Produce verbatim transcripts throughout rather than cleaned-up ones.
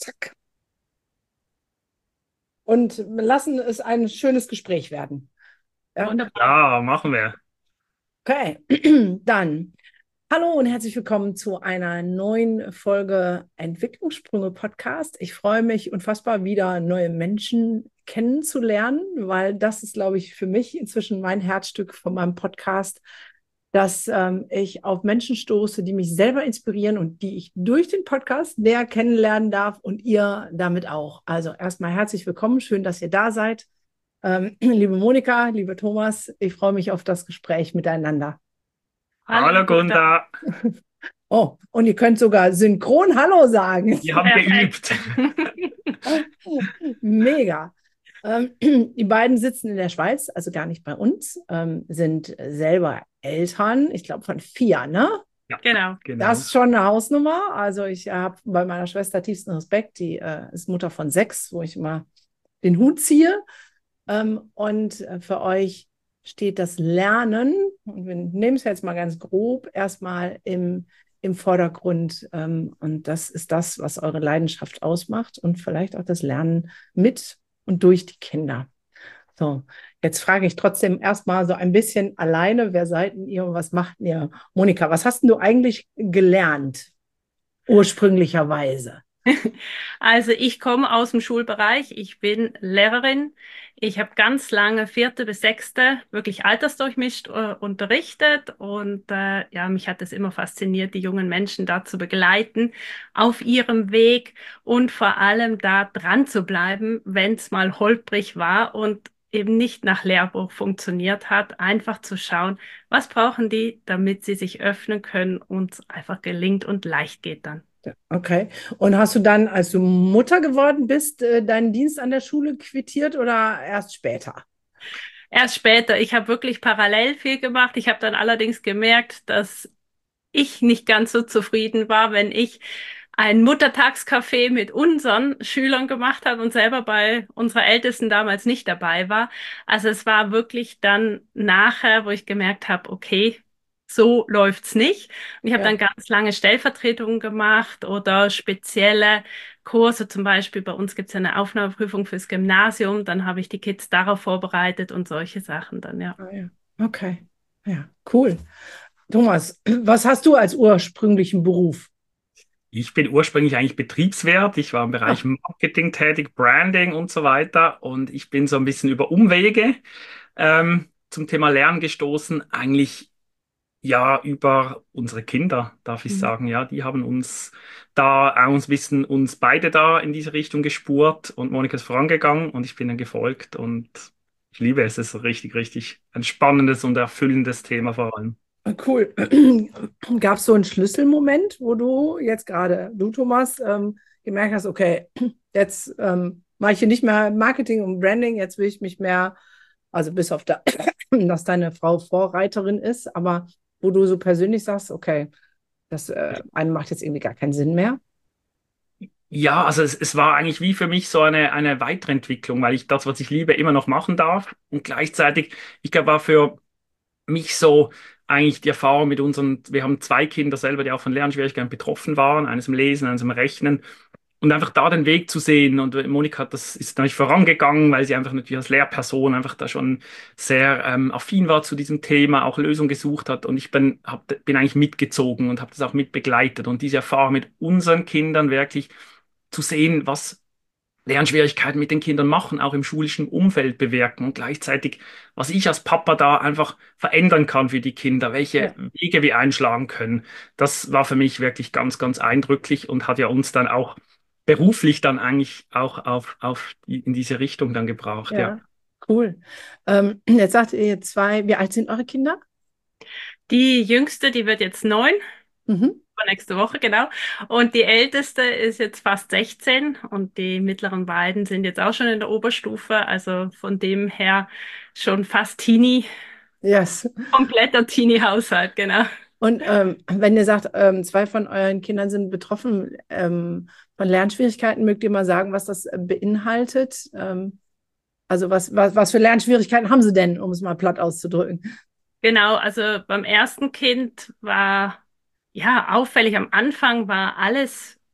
zack. Und lassen es ein schönes Gespräch werden. Ja? Wunderbar. Ja, machen wir. Okay, dann hallo und herzlich willkommen zu einer neuen Folge Entwicklungssprünge Podcast. Ich freue mich unfassbar, wieder neue Menschen kennenzulernen, weil das ist, glaube ich, für mich inzwischen mein Herzstück von meinem Podcast, dass ähm, ich auf Menschen stoße, die mich selber inspirieren und die ich durch den Podcast näher kennenlernen darf und ihr damit auch. Also erstmal herzlich willkommen, schön, dass ihr da seid. Ähm, liebe Monika, lieber Thomas, ich freue mich auf das Gespräch miteinander. Hallo, Hallo Gunda. Gunda, Oh, und ihr könnt sogar synchron Hallo sagen. wir haben Perfekt. geübt. Mega. Ähm, die beiden sitzen in der Schweiz, also gar nicht bei uns, ähm, sind selber Eltern, ich glaube von vier, ne? Ja, Genau. Das genau. ist schon eine Hausnummer. Also ich habe bei meiner Schwester tiefsten Respekt, die äh, ist Mutter von sechs, wo ich immer den Hut ziehe. Ähm, und äh, für euch steht das Lernen, und wir nehmen es jetzt mal ganz grob, erstmal im, im Vordergrund. Ähm, und das ist das, was eure Leidenschaft ausmacht und vielleicht auch das Lernen mit und durch die Kinder. So, jetzt frage ich trotzdem erstmal so ein bisschen alleine, wer seid denn ihr und was macht ihr? Monika, was hast denn du eigentlich gelernt, ursprünglicherweise? Also ich komme aus dem Schulbereich. Ich bin Lehrerin. Ich habe ganz lange vierte bis sechste wirklich altersdurchmischt äh, unterrichtet und äh, ja, mich hat es immer fasziniert, die jungen Menschen da zu begleiten auf ihrem Weg und vor allem da dran zu bleiben, wenn es mal holprig war und eben nicht nach Lehrbuch funktioniert hat, einfach zu schauen, was brauchen die, damit sie sich öffnen können und es einfach gelingt und leicht geht dann. Okay. Und hast du dann, als du Mutter geworden bist, äh, deinen Dienst an der Schule quittiert oder erst später? Erst später. Ich habe wirklich parallel viel gemacht. Ich habe dann allerdings gemerkt, dass ich nicht ganz so zufrieden war, wenn ich ein Muttertagscafé mit unseren Schülern gemacht habe und selber bei unserer Ältesten damals nicht dabei war. Also es war wirklich dann nachher, wo ich gemerkt habe, okay, so läuft's nicht. Und ich habe dann Ja. ganz lange Stellvertretungen gemacht oder spezielle Kurse, zum Beispiel bei uns gibt es ja eine Aufnahmeprüfung fürs Gymnasium, dann habe ich die Kids darauf vorbereitet und solche Sachen dann, ja. Ah, ja. Okay. Ja, cool. Thomas, was hast du als ursprünglichen Beruf? Ich bin ursprünglich eigentlich Betriebswirt. Ich war im Bereich Ah, Marketing tätig, Branding und so weiter. Und ich bin so ein bisschen über Umwege ähm, zum Thema Lernen gestoßen. Eigentlich ja über unsere Kinder, darf ich mhm. sagen. Ja, die haben uns da, auch uns wissen, uns beide da in diese Richtung gespurt. Und Monika ist vorangegangen und ich bin dann gefolgt. Und ich liebe es. Es ist richtig, richtig ein spannendes und erfüllendes Thema vor allem. Cool. Gab es so einen Schlüsselmoment, wo du jetzt gerade, du Thomas, ähm, gemerkt hast, okay, jetzt ähm, mache ich hier nicht mehr Marketing und Branding, jetzt will ich mich mehr, also bis auf da, dass deine Frau Vorreiterin ist, aber wo du so persönlich sagst, okay, das äh, eine macht jetzt irgendwie gar keinen Sinn mehr. Ja, also es, es war eigentlich wie für mich so eine, eine Weiterentwicklung, weil ich das, was ich liebe, immer noch machen darf. Und gleichzeitig, ich glaube, war für mich so eigentlich die Erfahrung mit unseren, wir haben zwei Kinder selber, die auch von Lernschwierigkeiten betroffen waren, eines im Lesen, eines im Rechnen. Und einfach da den Weg zu sehen. Und Monika hat das ist natürlich vorangegangen, weil sie einfach natürlich als Lehrperson einfach da schon sehr ähm, affin war zu diesem Thema, auch Lösungen gesucht hat. Und ich bin, hab, bin eigentlich mitgezogen und habe das auch mitbegleitet. Und diese Erfahrung mit unseren Kindern wirklich zu sehen, was Lernschwierigkeiten mit den Kindern machen, auch im schulischen Umfeld bewirken und gleichzeitig, was ich als Papa da einfach verändern kann für die Kinder, welche Ja, Wege wir einschlagen können. Das war für mich wirklich ganz, ganz eindrücklich und hat ja uns dann auch beruflich dann eigentlich auch auf, auf die, in diese Richtung dann gebracht, ja. ja, cool. Ähm, jetzt sagt ihr zwei, wie alt sind eure Kinder? Die jüngste, die wird jetzt neun, Mhm. nächste Woche, genau. Und die älteste ist jetzt fast sechzehn und die mittleren beiden sind jetzt auch schon in der Oberstufe. Also von dem her schon fast Teenie, Yes. kompletter Teenie-Haushalt, genau. Und ähm, wenn ihr sagt, ähm, zwei von euren Kindern sind betroffen ähm, von Lernschwierigkeiten, mögt ihr mal sagen, was das äh, beinhaltet? Ähm, also was, was, was für Lernschwierigkeiten haben sie denn, um es mal platt auszudrücken? Genau, also beim ersten Kind war ja auffällig am Anfang war alles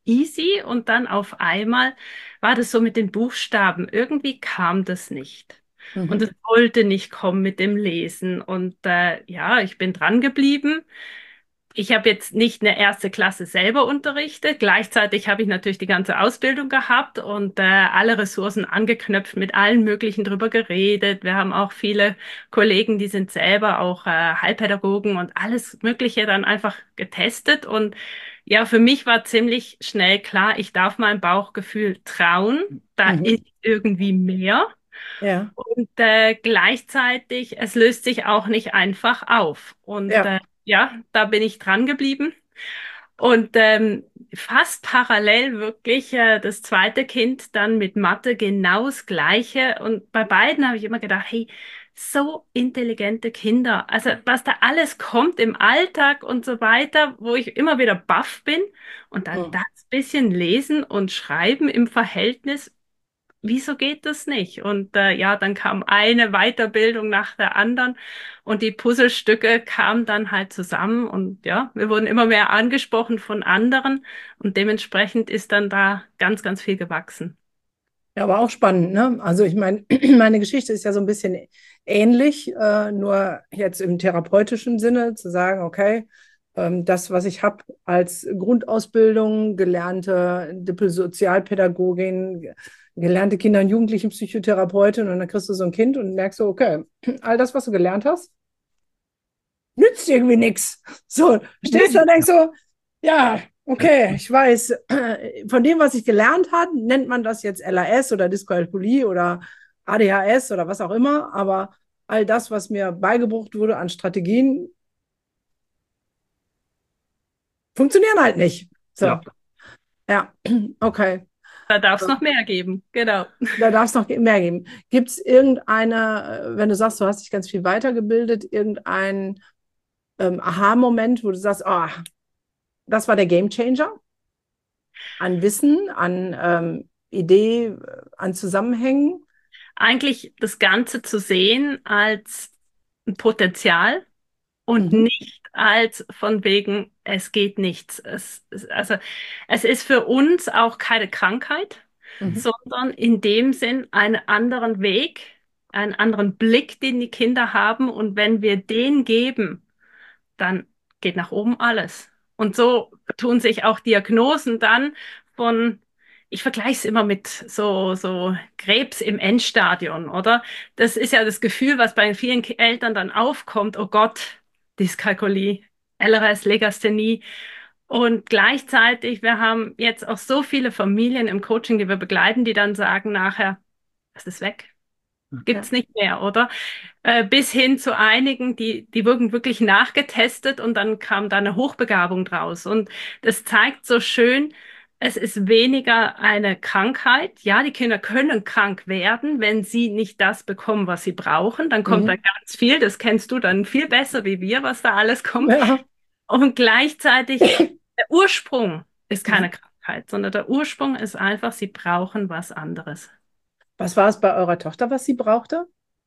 easy und dann auf einmal war das so mit den Buchstaben. Irgendwie kam das nicht. Und Mhm. es wollte nicht kommen mit dem Lesen. Und äh, ja, ich bin dran geblieben. Ich habe jetzt nicht eine erste Klasse selber unterrichtet. Gleichzeitig habe ich natürlich die ganze Ausbildung gehabt und äh, alle Ressourcen angeknüpft, mit allen möglichen drüber geredet. Wir haben auch viele Kollegen, die sind selber auch äh, Heilpädagogen und alles Mögliche dann einfach getestet. Und ja, für mich war ziemlich schnell klar, ich darf meinem Bauchgefühl trauen. Da Mhm. ist irgendwie mehr. Ja, Und äh, gleichzeitig, es löst sich auch nicht einfach auf. Und ja. äh, ja, da bin ich dran geblieben. Und ähm, fast parallel wirklich äh, das zweite Kind dann mit Mathe genau das Gleiche. Und bei beiden habe ich immer gedacht, hey, so intelligente Kinder. Also was da alles kommt im Alltag und so weiter, wo ich immer wieder baff bin. Und dann Mhm. das bisschen lesen und schreiben im Verhältnis, wieso geht das nicht? Und äh, ja, dann kam eine Weiterbildung nach der anderen und die Puzzlestücke kamen dann halt zusammen und ja, wir wurden immer mehr angesprochen von anderen und dementsprechend ist dann da ganz, ganz viel gewachsen. Ja, aber auch spannend, ne? Also ich meine, meine Geschichte ist ja so ein bisschen ähnlich, äh, nur jetzt im therapeutischen Sinne zu sagen, okay, ähm, das, was ich habe als Grundausbildung, gelernte Diplom-Sozialpädagogin, gelernte Kinder- und Jugendlichenpsychotherapeutin und dann kriegst du so ein Kind und merkst so, okay, all das, was du gelernt hast, nützt irgendwie nichts. So, stehst da und denkst so, ja, okay, ich weiß, von dem, was ich gelernt habe, nennt man das jetzt L A S oder Dyskalkulie oder A D H S oder was auch immer, aber all das, was mir beigebracht wurde an Strategien, funktionieren halt nicht. Ja. So, ja, okay. Da darf es noch mehr geben, genau. Da darf es noch mehr geben. Gibt es irgendeine, äh, wenn du sagst, du hast dich ganz viel weitergebildet, irgendein ähm, Aha-Moment, wo du sagst, oh, das war der Gamechanger? An Wissen, an ähm, Idee, an Zusammenhängen. Eigentlich das Ganze zu sehen als ein Potenzial und Mhm. nicht als von wegen, es geht nichts. Es, es, also, es ist für uns auch keine Krankheit, Mhm. sondern in dem Sinn einen anderen Weg, einen anderen Blick, den die Kinder haben. Und wenn wir den geben, dann geht nach oben alles. Und so tun sich auch Diagnosen dann von, ich vergleiche es immer mit so, so Krebs im Endstadion, oder? Das ist ja das Gefühl, was bei vielen Ki- Eltern dann aufkommt, oh Gott, Dyskalkulie, L R S, Legasthenie. Und gleichzeitig, wir haben jetzt auch so viele Familien im Coaching, die wir begleiten, die dann sagen nachher, es ist weg. Ja. Gibt's nicht mehr, oder? Äh, bis hin zu einigen, die, die wurden wirklich nachgetestet und dann kam da eine Hochbegabung draus. Und das zeigt so schön, es ist weniger eine Krankheit. Ja, die Kinder können krank werden, wenn sie nicht das bekommen, was sie brauchen. Dann kommt da Mhm. ganz viel, das kennst du dann viel besser wie wir, was da alles kommt. Ja. Und gleichzeitig, der Ursprung ist keine Mhm. Krankheit, sondern der Ursprung ist einfach, sie brauchen was anderes. Was war es bei eurer Tochter, was sie brauchte?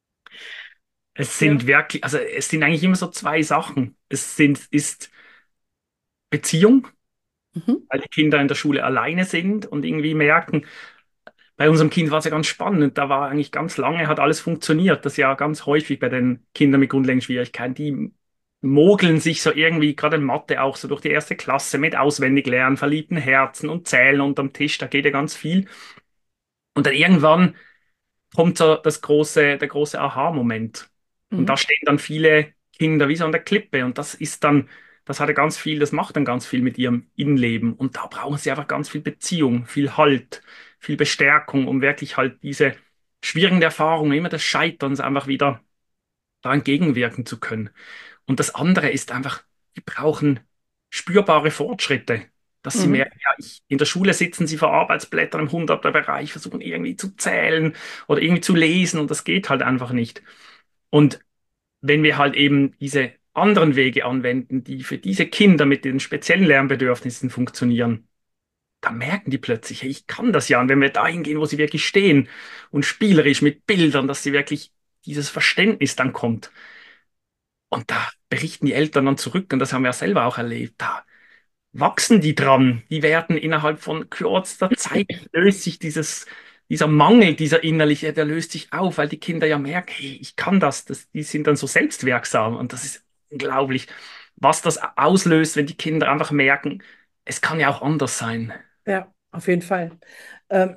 Es Ja. sind wirklich, also es sind eigentlich immer so zwei Sachen. Es sind, ist Beziehung, Mhm. weil die Kinder in der Schule alleine sind und irgendwie merken, bei unserem Kind war es ja ganz spannend. Da war eigentlich ganz lange, hat alles funktioniert. Das ist ja ganz häufig bei den Kindern mit grundlegenden Schwierigkeiten. Die mogeln sich so irgendwie, gerade in Mathe auch so durch die erste Klasse mit Auswendiglernen, verliebten Herzen und Zählen unterm Tisch. Da geht ja ganz viel. Und dann irgendwann kommt so das große, der große Aha-Moment. Und da Mhm. stehen dann viele Kinder wie so an der Klippe. Und das ist dann, das hat ja ganz viel, das macht dann ganz viel mit ihrem Innenleben. Und da brauchen sie einfach ganz viel Beziehung, viel Halt, viel Bestärkung, um wirklich halt diese schwierigen Erfahrungen, immer des Scheiterns einfach wieder da entgegenwirken zu können. Und das andere ist einfach, die brauchen spürbare Fortschritte, dass sie Mhm. merken, ja, ich, in der Schule sitzen sie vor Arbeitsblättern im hunderter-Bereich, versuchen irgendwie zu zählen oder irgendwie zu lesen und das geht halt einfach nicht. Und wenn wir halt eben diese anderen Wege anwenden, die für diese Kinder mit den speziellen Lernbedürfnissen funktionieren, dann merken die plötzlich, hey, ich kann das ja. Und wenn wir dahin gehen, wo sie wirklich stehen und spielerisch mit Bildern, dass sie wirklich dieses Verständnis dann kommt. Und da berichten die Eltern dann zurück, und das haben wir ja selber auch erlebt. Da wachsen die dran. Die werden innerhalb von kürzester Zeit löst sich dieses, dieser Mangel, dieser innerliche, der löst sich auf, weil die Kinder ja merken, hey, ich kann das, das, die sind dann so selbstwirksam und das ist unglaublich, was das auslöst, wenn die Kinder einfach merken, es kann ja auch anders sein. Ja, auf jeden Fall. Ähm,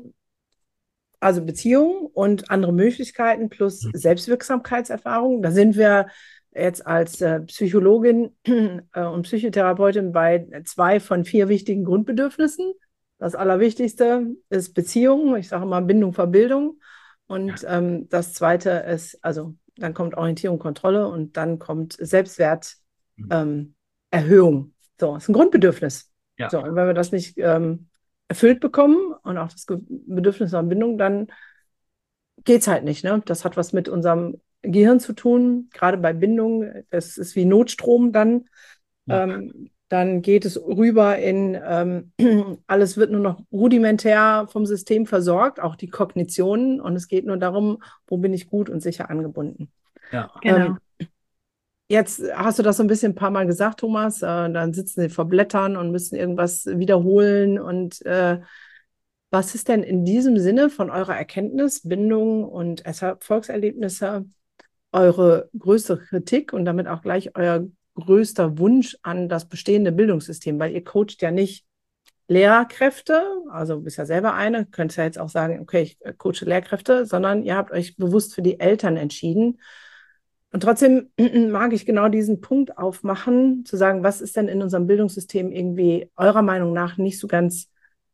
also Beziehungen und andere Möglichkeiten plus Selbstwirksamkeitserfahrung. Da sind wir jetzt als äh, Psychologin äh, und Psychotherapeutin bei zwei von vier wichtigen Grundbedürfnissen. Das Allerwichtigste ist Beziehung. Ich sage mal Bindung, Verbildung. Und ähm, das Zweite ist, also dann kommt Orientierung, Kontrolle und dann kommt Selbstwert, ähm, Erhöhung. So, ist ein Grundbedürfnis. Ja. So, und wenn wir das nicht ähm, erfüllt bekommen und auch das Bedürfnis nach Bindung, dann geht es halt nicht. Ne? Das hat was mit unserem Gehirn zu tun, gerade bei Bindung. Das ist wie Notstrom dann. Ja. Ähm, dann geht es rüber in, ähm, alles wird nur noch rudimentär vom System versorgt, auch die Kognitionen. Und es geht nur darum, wo bin ich gut und sicher angebunden. Ja. Genau. Ähm, Jetzt hast du das so ein bisschen ein paar Mal gesagt, Thomas. Äh, dann sitzen sie vor Blättern und müssen irgendwas wiederholen. Und äh, was ist denn in diesem Sinne von eurer Erkenntnis, Bindung und Erfolgserlebnisse eure größte Kritik und damit auch gleich euer größter Wunsch an das bestehende Bildungssystem? Weil ihr coacht ja nicht Lehrkräfte, also du bist ja selber eine, könnt ja jetzt auch sagen, okay, ich coache Lehrkräfte, sondern ihr habt euch bewusst für die Eltern entschieden. Und trotzdem mag ich genau diesen Punkt aufmachen, zu sagen, was ist denn in unserem Bildungssystem irgendwie eurer Meinung nach nicht so ganz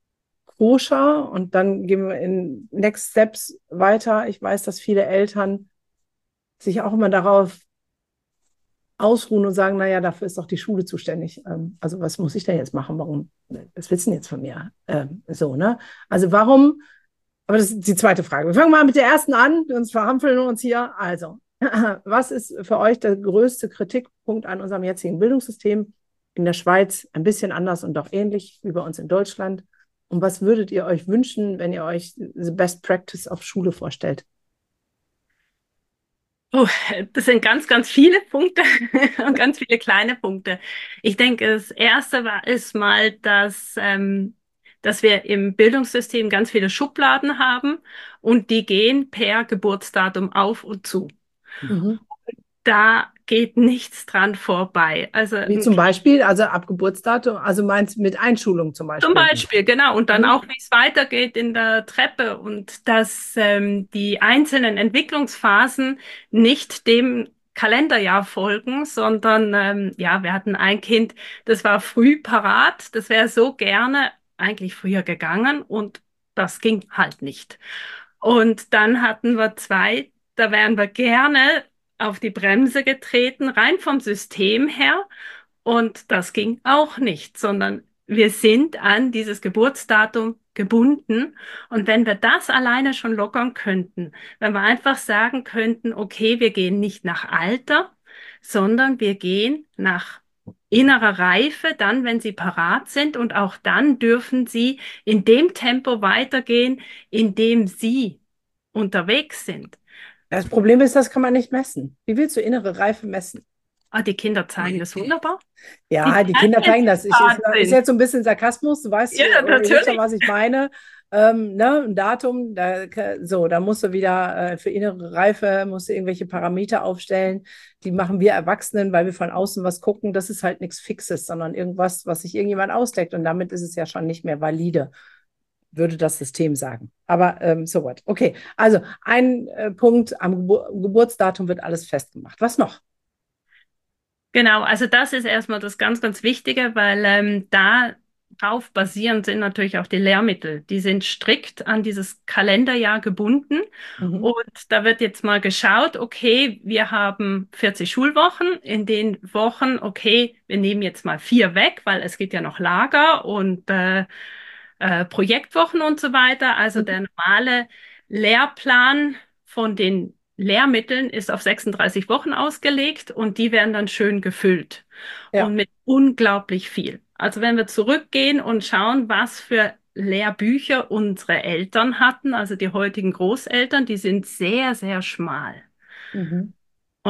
koscher? Und dann gehen wir in Next Steps weiter. Ich weiß, dass viele Eltern sich auch immer darauf ausruhen und sagen, naja, dafür ist doch die Schule zuständig. Ähm, also was muss ich denn jetzt machen? Warum? Was willst du denn jetzt von mir? Ähm, so, ne? Also warum? Aber das ist die zweite Frage. Wir fangen mal mit der ersten an, sonst verhampeln wir uns hier. Also, was ist für euch der größte Kritikpunkt an unserem jetzigen Bildungssystem? In der Schweiz ein bisschen anders und doch ähnlich wie bei uns in Deutschland. Und was würdet ihr euch wünschen, wenn ihr euch the best practice auf Schule vorstellt? Oh, das sind ganz, ganz viele Punkte und ganz viele kleine Punkte. Ich denke, das erste war, ist mal, dass, ähm, dass wir im Bildungssystem ganz viele Schubladen haben und die gehen per Geburtsdatum auf und zu. Mhm. Da geht nichts dran vorbei. Also Wie ein zum Beispiel, also ab Geburtsdatum, also meinst mit Einschulung zum Zum Beispiel? Beispiel, genau. Und dann Mhm. auch, wie es weitergeht in der Treppe und dass ähm, die einzelnen Entwicklungsphasen nicht dem Kalenderjahr folgen, sondern ähm, ja, wir hatten ein Kind, das war früh parat, das wäre so gerne eigentlich früher gegangen und das ging halt nicht. Und dann hatten wir zwei, da wären wir gerne auf die Bremse getreten, rein vom System her. Und das ging auch nicht, sondern wir sind an dieses Geburtsdatum gebunden. Und wenn wir das alleine schon lockern könnten, wenn wir einfach sagen könnten, okay, wir gehen nicht nach Alter, sondern wir gehen nach innerer Reife, dann, wenn sie parat sind. Und auch dann dürfen sie in dem Tempo weitergehen, in dem sie unterwegs sind. Das Problem ist, das kann man nicht messen. Wie willst du innere Reife messen? Ah, die Kinder zeigen das wunderbar. Ja, die Die Kinder zeigen das. Ich, ist, ist Wahnsinn. jetzt so ein bisschen Sarkasmus, du weißt, Ja, äh, ihr wisst schon, natürlich. was ich meine. Ähm, ne, ein Datum, da, so, da musst du wieder äh, für innere Reife, musst du irgendwelche Parameter aufstellen. Die machen wir Erwachsenen, weil wir von außen was gucken. Das ist halt nichts Fixes, sondern irgendwas, was sich irgendjemand ausdeckt. Und damit ist es ja schon nicht mehr valide, würde das System sagen. Aber ähm, so what. Okay, also ein äh, Punkt, am Gebur Geburtsdatum wird alles festgemacht. Was noch? Genau, also das ist erstmal das ganz, ganz Wichtige, weil ähm, darauf basierend sind natürlich auch die Lehrmittel. Die sind strikt an dieses Kalenderjahr gebunden. Mhm. Und da wird jetzt mal geschaut, okay, wir haben vierzig Schulwochen. In den Wochen, okay, wir nehmen jetzt mal vier weg, weil es gibt ja noch Lager und äh, äh, Projektwochen und so weiter. Also der normale Lehrplan von den Lehrmitteln ist auf sechsunddreißig Wochen ausgelegt und die werden dann schön gefüllt Ja. und mit unglaublich viel. Also wenn wir zurückgehen und schauen, was für Lehrbücher unsere Eltern hatten, also die heutigen Großeltern, die sind sehr, sehr schmal. Mhm. Und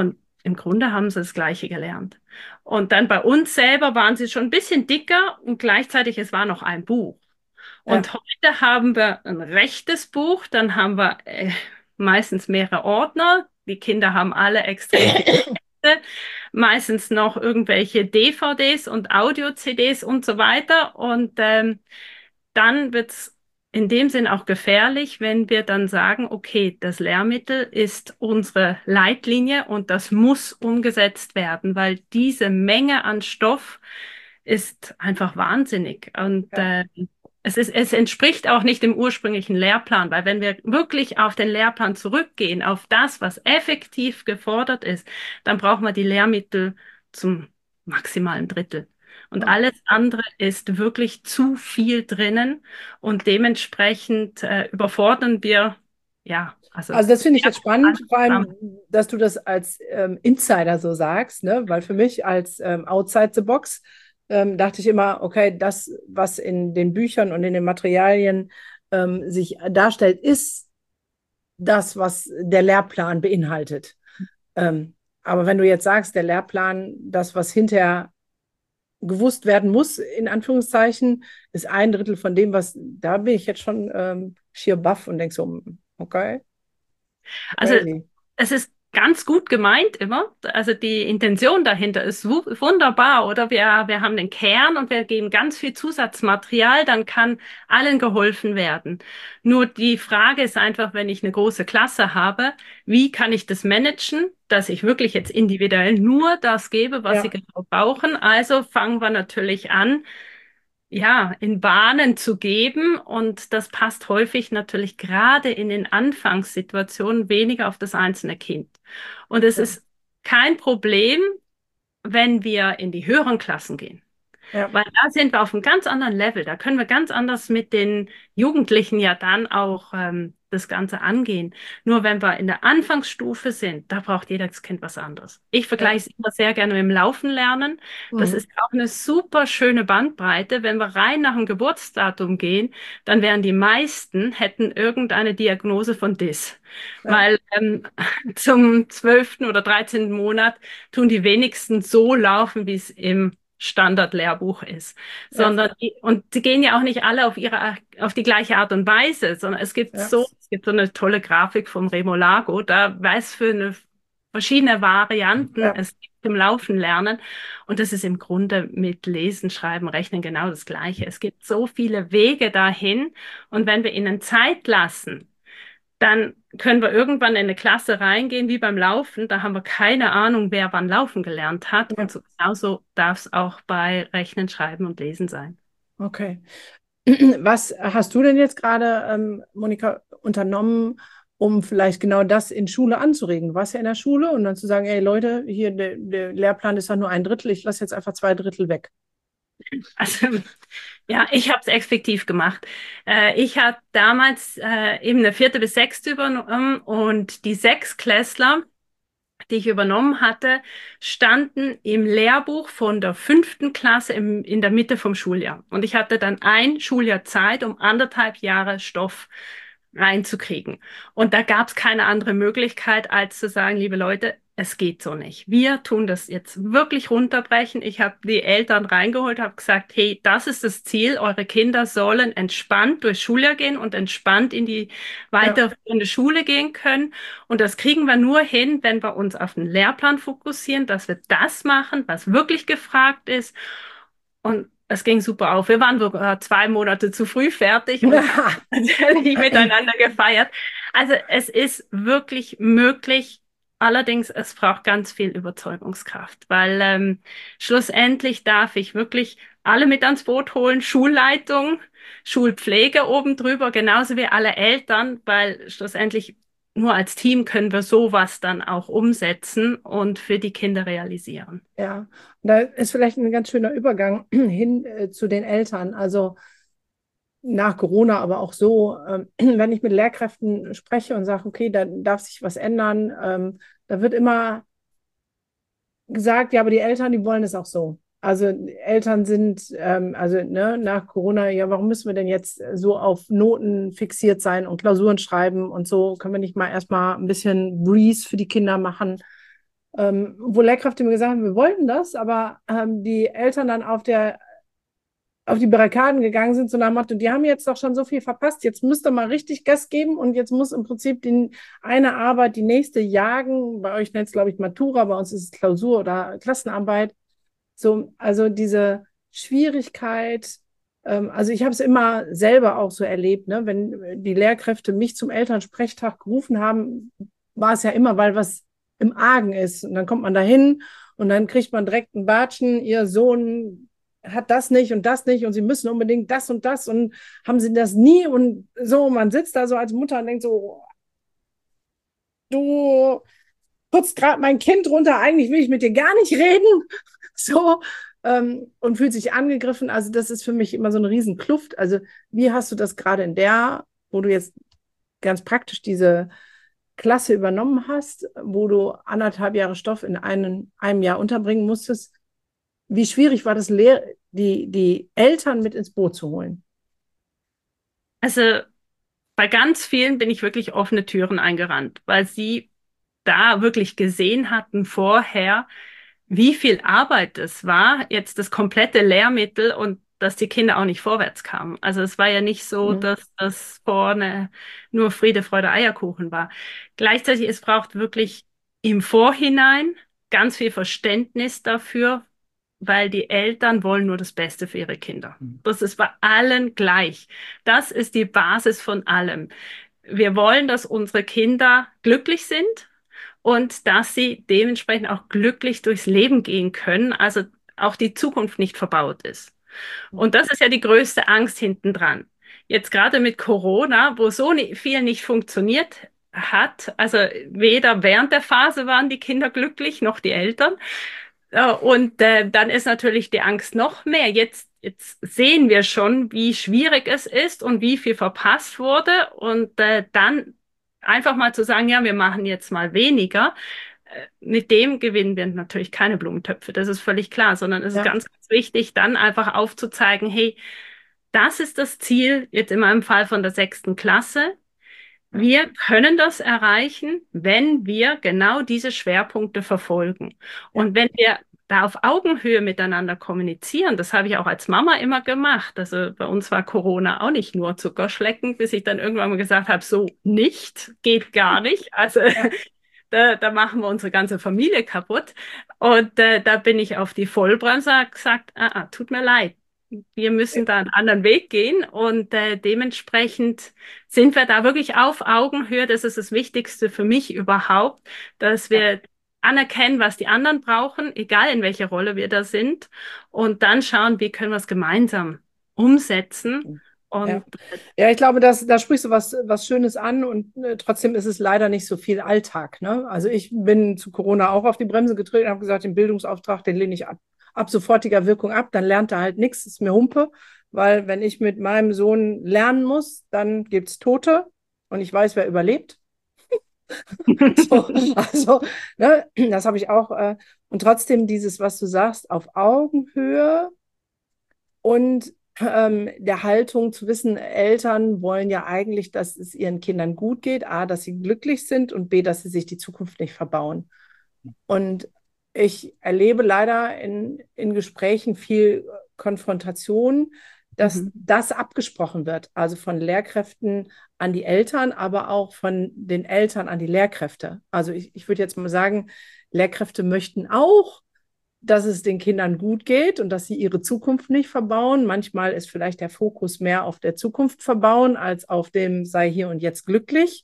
im Grunde haben sie das Gleiche gelernt. Und dann bei uns selber waren sie schon ein bisschen dicker und gleichzeitig, es war noch ein Buch. Und Ja. heute haben wir ein rechtes Buch, dann haben wir äh, meistens mehrere Ordner. Die Kinder haben alle extrem viele Texte, meistens noch irgendwelche D V Ds und Audio-C Ds und so weiter. Und ähm, dann wird es in dem Sinn auch gefährlich, wenn wir dann sagen, okay, das Lehrmittel ist unsere Leitlinie und das muss umgesetzt werden, weil diese Menge an Stoff ist einfach wahnsinnig. Und Ja. äh, es ist, es entspricht auch nicht dem ursprünglichen Lehrplan, weil wenn wir wirklich auf den Lehrplan zurückgehen, auf das, was effektiv gefordert ist, dann brauchen wir die Lehrmittel zum maximalen Drittel. Und Oh. alles andere ist wirklich zu viel drinnen und dementsprechend äh, überfordern wir, ja, also Also das finde ich ja, jetzt spannend, vor allem, zusammen. dass du das als ähm, Insider so sagst, ne? Weil für mich als ähm, Outside the Box ähm, dachte ich immer, okay, das, was in den Büchern und in den Materialien ähm, sich darstellt, ist das, was der Lehrplan beinhaltet. Ähm, aber wenn du jetzt sagst, der Lehrplan, das, was hinterher gewusst werden muss, in Anführungszeichen, ist ein Drittel von dem, was, da bin ich jetzt schon ähm, schier baff und denke so, okay, Also crazy. es ist ganz gut gemeint immer. Also die Intention dahinter ist wu- wunderbar, oder? Wir, wir haben den Kern und wir geben ganz viel Zusatzmaterial, dann kann allen geholfen werden. Nur die Frage ist einfach, wenn ich eine große Klasse habe, wie kann ich das managen, dass ich wirklich jetzt individuell nur das gebe, was sie Ja, genau brauchen? Also fangen wir natürlich an, ja, in Bahnen zu geben. Und das passt häufig natürlich gerade in den Anfangssituationen weniger auf das einzelne Kind. Und es ja, ist kein Problem, wenn wir in die höheren Klassen gehen. ja, Weil da sind wir auf einem ganz anderen Level. Da können wir ganz anders mit den Jugendlichen ja dann auch ähm, das Ganze angehen. Nur wenn wir in der Anfangsstufe sind, da braucht jedes Kind was anderes. Ich vergleiche ja. es immer sehr gerne mit dem Laufen lernen. Das Mhm. ist auch eine super schöne Bandbreite. Wenn wir rein nach dem Geburtsdatum gehen, dann wären die meisten, hätten irgendeine Diagnose von Dis. Ja, Weil ähm, zum zwölften oder dreizehnten Monat tun die wenigsten so laufen, wie es im Standardlehrbuch ist, ja, sondern die, und sie gehen ja auch nicht alle auf ihre auf die gleiche Art und Weise, sondern es gibt ja, so es gibt so eine tolle Grafik vom Remo Lago, da weiß für eine verschiedene Varianten ja, es gibt im Laufen lernen und das ist im Grunde mit Lesen, Schreiben, Rechnen genau das Gleiche. Es gibt so viele Wege dahin und wenn wir ihnen Zeit lassen, dann können wir irgendwann in eine Klasse reingehen, wie beim Laufen. Da haben wir keine Ahnung, wer wann Laufen gelernt hat. Und ja. so, genauso darf es auch bei Rechnen, Schreiben und Lesen sein. Okay. Was hast du denn jetzt gerade, ähm, Monika, unternommen, um vielleicht genau das in Schule anzuregen? Du warst ja in der Schule und dann zu sagen, ey Leute, hier der, der Lehrplan ist ja nur ein Drittel, ich lasse jetzt einfach zwei Drittel weg. Also ja, ich habe es effektiv gemacht. Äh, ich habe damals äh, eben eine vierte bis sechste übernommen und die Sechsklässler, die ich übernommen hatte, standen im Lehrbuch von der fünften Klasse im, in der Mitte vom Schuljahr. Und ich hatte dann ein Schuljahr Zeit, um anderthalb Jahre Stoff reinzukriegen. Und da gab es keine andere Möglichkeit, als zu sagen, liebe Leute, es geht so nicht. Wir tun das jetzt wirklich runterbrechen. Ich habe die Eltern reingeholt, habe gesagt, hey, das ist das Ziel. Eure Kinder sollen entspannt durchs Schuljahr gehen und entspannt in die Ja, weiterführende Schule gehen können. Und das kriegen wir nur hin, wenn wir uns auf den Lehrplan fokussieren, dass wir das machen, was wirklich gefragt ist. Und es ging super auf. Wir waren sogar zwei Monate zu früh fertig und haben natürlich miteinander gefeiert. Also es ist wirklich möglich. Allerdings, es braucht ganz viel Überzeugungskraft, weil ähm, schlussendlich darf ich wirklich alle mit ans Boot holen, Schulleitung, Schulpflege oben drüber, genauso wie alle Eltern, weil schlussendlich nur als Team können wir sowas dann auch umsetzen und für die Kinder realisieren. ja. Da ist vielleicht ein ganz schöner Übergang hin äh, zu den Eltern. Also nach Corona, aber auch so, ähm, wenn ich mit Lehrkräften spreche und sage, okay, da darf sich was ändern, ähm, da wird immer gesagt, ja, aber die Eltern, die wollen es auch so. Also Eltern sind, ähm, also ne, nach Corona, ja, warum müssen wir denn jetzt so auf Noten fixiert sein und Klausuren schreiben und so? Können wir nicht mal erstmal ein bisschen Breeze für die Kinder machen? ähm, wo Lehrkräfte mir gesagt haben, wir wollten das, aber ähm, die Eltern dann auf der auf die Barrikaden gegangen sind, so nach dem Motto, die haben jetzt doch schon so viel verpasst, jetzt müsst ihr mal richtig Gas geben und jetzt muss im Prinzip die eine Arbeit die nächste jagen. Bei euch nennt es, glaube ich, Matura, bei uns ist es Klausur oder Klassenarbeit. So, also diese Schwierigkeit, ähm, also ich habe es immer selber auch so erlebt, ne? Wenn die Lehrkräfte mich zum Elternsprechtag gerufen haben, war es ja immer, weil was im Argen ist. Und dann kommt man da hin und dann kriegt man direkt einen Batschen, ihr Sohn hat das nicht und das nicht und sie müssen unbedingt das und das und haben sie das nie und so, man sitzt da so als Mutter und denkt so, du putzt gerade mein Kind runter, eigentlich will ich mit dir gar nicht reden, so, ähm, und fühlt sich angegriffen. Also das ist für mich immer so eine Riesenkluft. Also wie hast du das gerade in der, wo du jetzt ganz praktisch diese Klasse übernommen hast, wo du anderthalb Jahre Stoff in einen, einem Jahr unterbringen musstest, wie schwierig war das, Lehr die, die Eltern mit ins Boot zu holen? Also bei ganz vielen bin ich wirklich offene Türen eingerannt, weil sie da wirklich gesehen hatten vorher, wie viel Arbeit es war, jetzt das komplette Lehrmittel und dass die Kinder auch nicht vorwärts kamen. Also es war ja nicht so, Mhm. dass das vorne nur Friede, Freude, Eierkuchen war. Gleichzeitig, es braucht wirklich im Vorhinein ganz viel Verständnis dafür, weil die Eltern wollen nur das Beste für ihre Kinder. Das ist bei allen gleich. Das ist die Basis von allem. Wir wollen, dass unsere Kinder glücklich sind und dass sie dementsprechend auch glücklich durchs Leben gehen können, also auch die Zukunft nicht verbaut ist. Und das ist ja die größte Angst hinten dran. Jetzt gerade mit Corona, wo so ni- viel nicht funktioniert hat, also weder während der Phase waren die Kinder glücklich, noch die Eltern. Äh, Und äh, dann ist natürlich die Angst noch mehr. Jetzt, jetzt sehen wir schon, wie schwierig es ist und wie viel verpasst wurde. Und äh, dann einfach mal zu sagen, ja, wir machen jetzt mal weniger. äh, Mit dem gewinnen wir natürlich keine Blumentöpfe, das ist völlig klar, sondern es ist Ja. ganz, ganz wichtig, dann einfach aufzuzeigen, hey, das ist das Ziel, jetzt in meinem Fall von der sechsten Klasse. Wir können das erreichen, wenn wir genau diese Schwerpunkte verfolgen. Ja. Und wenn wir da auf Augenhöhe miteinander kommunizieren, das habe ich auch als Mama immer gemacht. Also bei uns war Corona auch nicht nur Zuckerschlecken, bis ich dann irgendwann mal gesagt habe, so nicht, geht gar nicht. Also Ja. da, da machen wir unsere ganze Familie kaputt. Und äh, da bin ich auf die Vollbremse gesagt, ah, ah, tut mir leid. Wir müssen da einen anderen Weg gehen und äh, dementsprechend sind wir da wirklich auf Augenhöhe. Das ist das Wichtigste für mich überhaupt, dass Ja. wir anerkennen, was die anderen brauchen, egal in welcher Rolle wir da sind, und dann schauen, wie können wir es gemeinsam umsetzen. Ja. Und Ja, ich glaube, dass, da sprichst du was, was Schönes an und äh, trotzdem ist es leider nicht so viel Alltag. Ne? Also ich bin zu Corona auch auf die Bremse getreten und habe gesagt, den Bildungsauftrag, den lehne ich ab, ab sofortiger Wirkung ab, dann lernt er halt nichts, ist mir Humpe, weil wenn ich mit meinem Sohn lernen muss, dann gibt es Tote und ich weiß, wer überlebt. So, also, ne, das habe ich auch. Äh, und trotzdem dieses, was du sagst, auf Augenhöhe und ähm, der Haltung zu wissen, Eltern wollen ja eigentlich, dass es ihren Kindern gut geht, A, dass sie glücklich sind und B, dass sie sich die Zukunft nicht verbauen. Und ich erlebe leider in, in Gesprächen viel Konfrontation, dass mhm. das abgesprochen wird, also von Lehrkräften an die Eltern, aber auch von den Eltern an die Lehrkräfte. Also ich, ich würde jetzt mal sagen, Lehrkräfte möchten auch, dass es den Kindern gut geht und dass sie ihre Zukunft nicht verbauen. Manchmal ist vielleicht der Fokus mehr auf der Zukunft verbauen als auf dem sei hier und jetzt glücklich.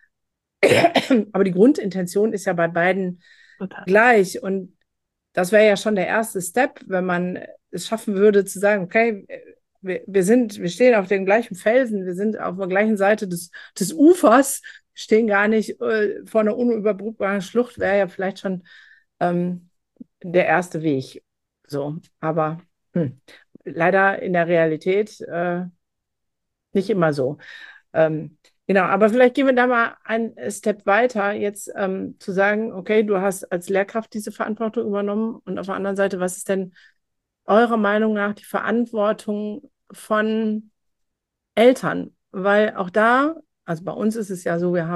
Aber die Grundintention ist ja bei beiden Total. gleich. Und das wäre ja schon der erste Step, wenn man es schaffen würde zu sagen, okay, wir, wir sind, wir stehen auf dem gleichen Felsen, wir sind auf der gleichen Seite des, des Ufers, stehen gar nicht äh, vor einer unüberbrückbaren Schlucht, wäre ja vielleicht schon ähm, der erste Weg. So, aber hm, leider in der Realität äh, nicht immer so. Ähm, genau, aber vielleicht gehen wir da mal einen Step weiter, jetzt ähm, zu sagen, okay, du hast als Lehrkraft diese Verantwortung übernommen und auf der anderen Seite, was ist denn eurer Meinung nach die Verantwortung von Eltern? Weil auch da, also bei uns ist es ja so, wir haben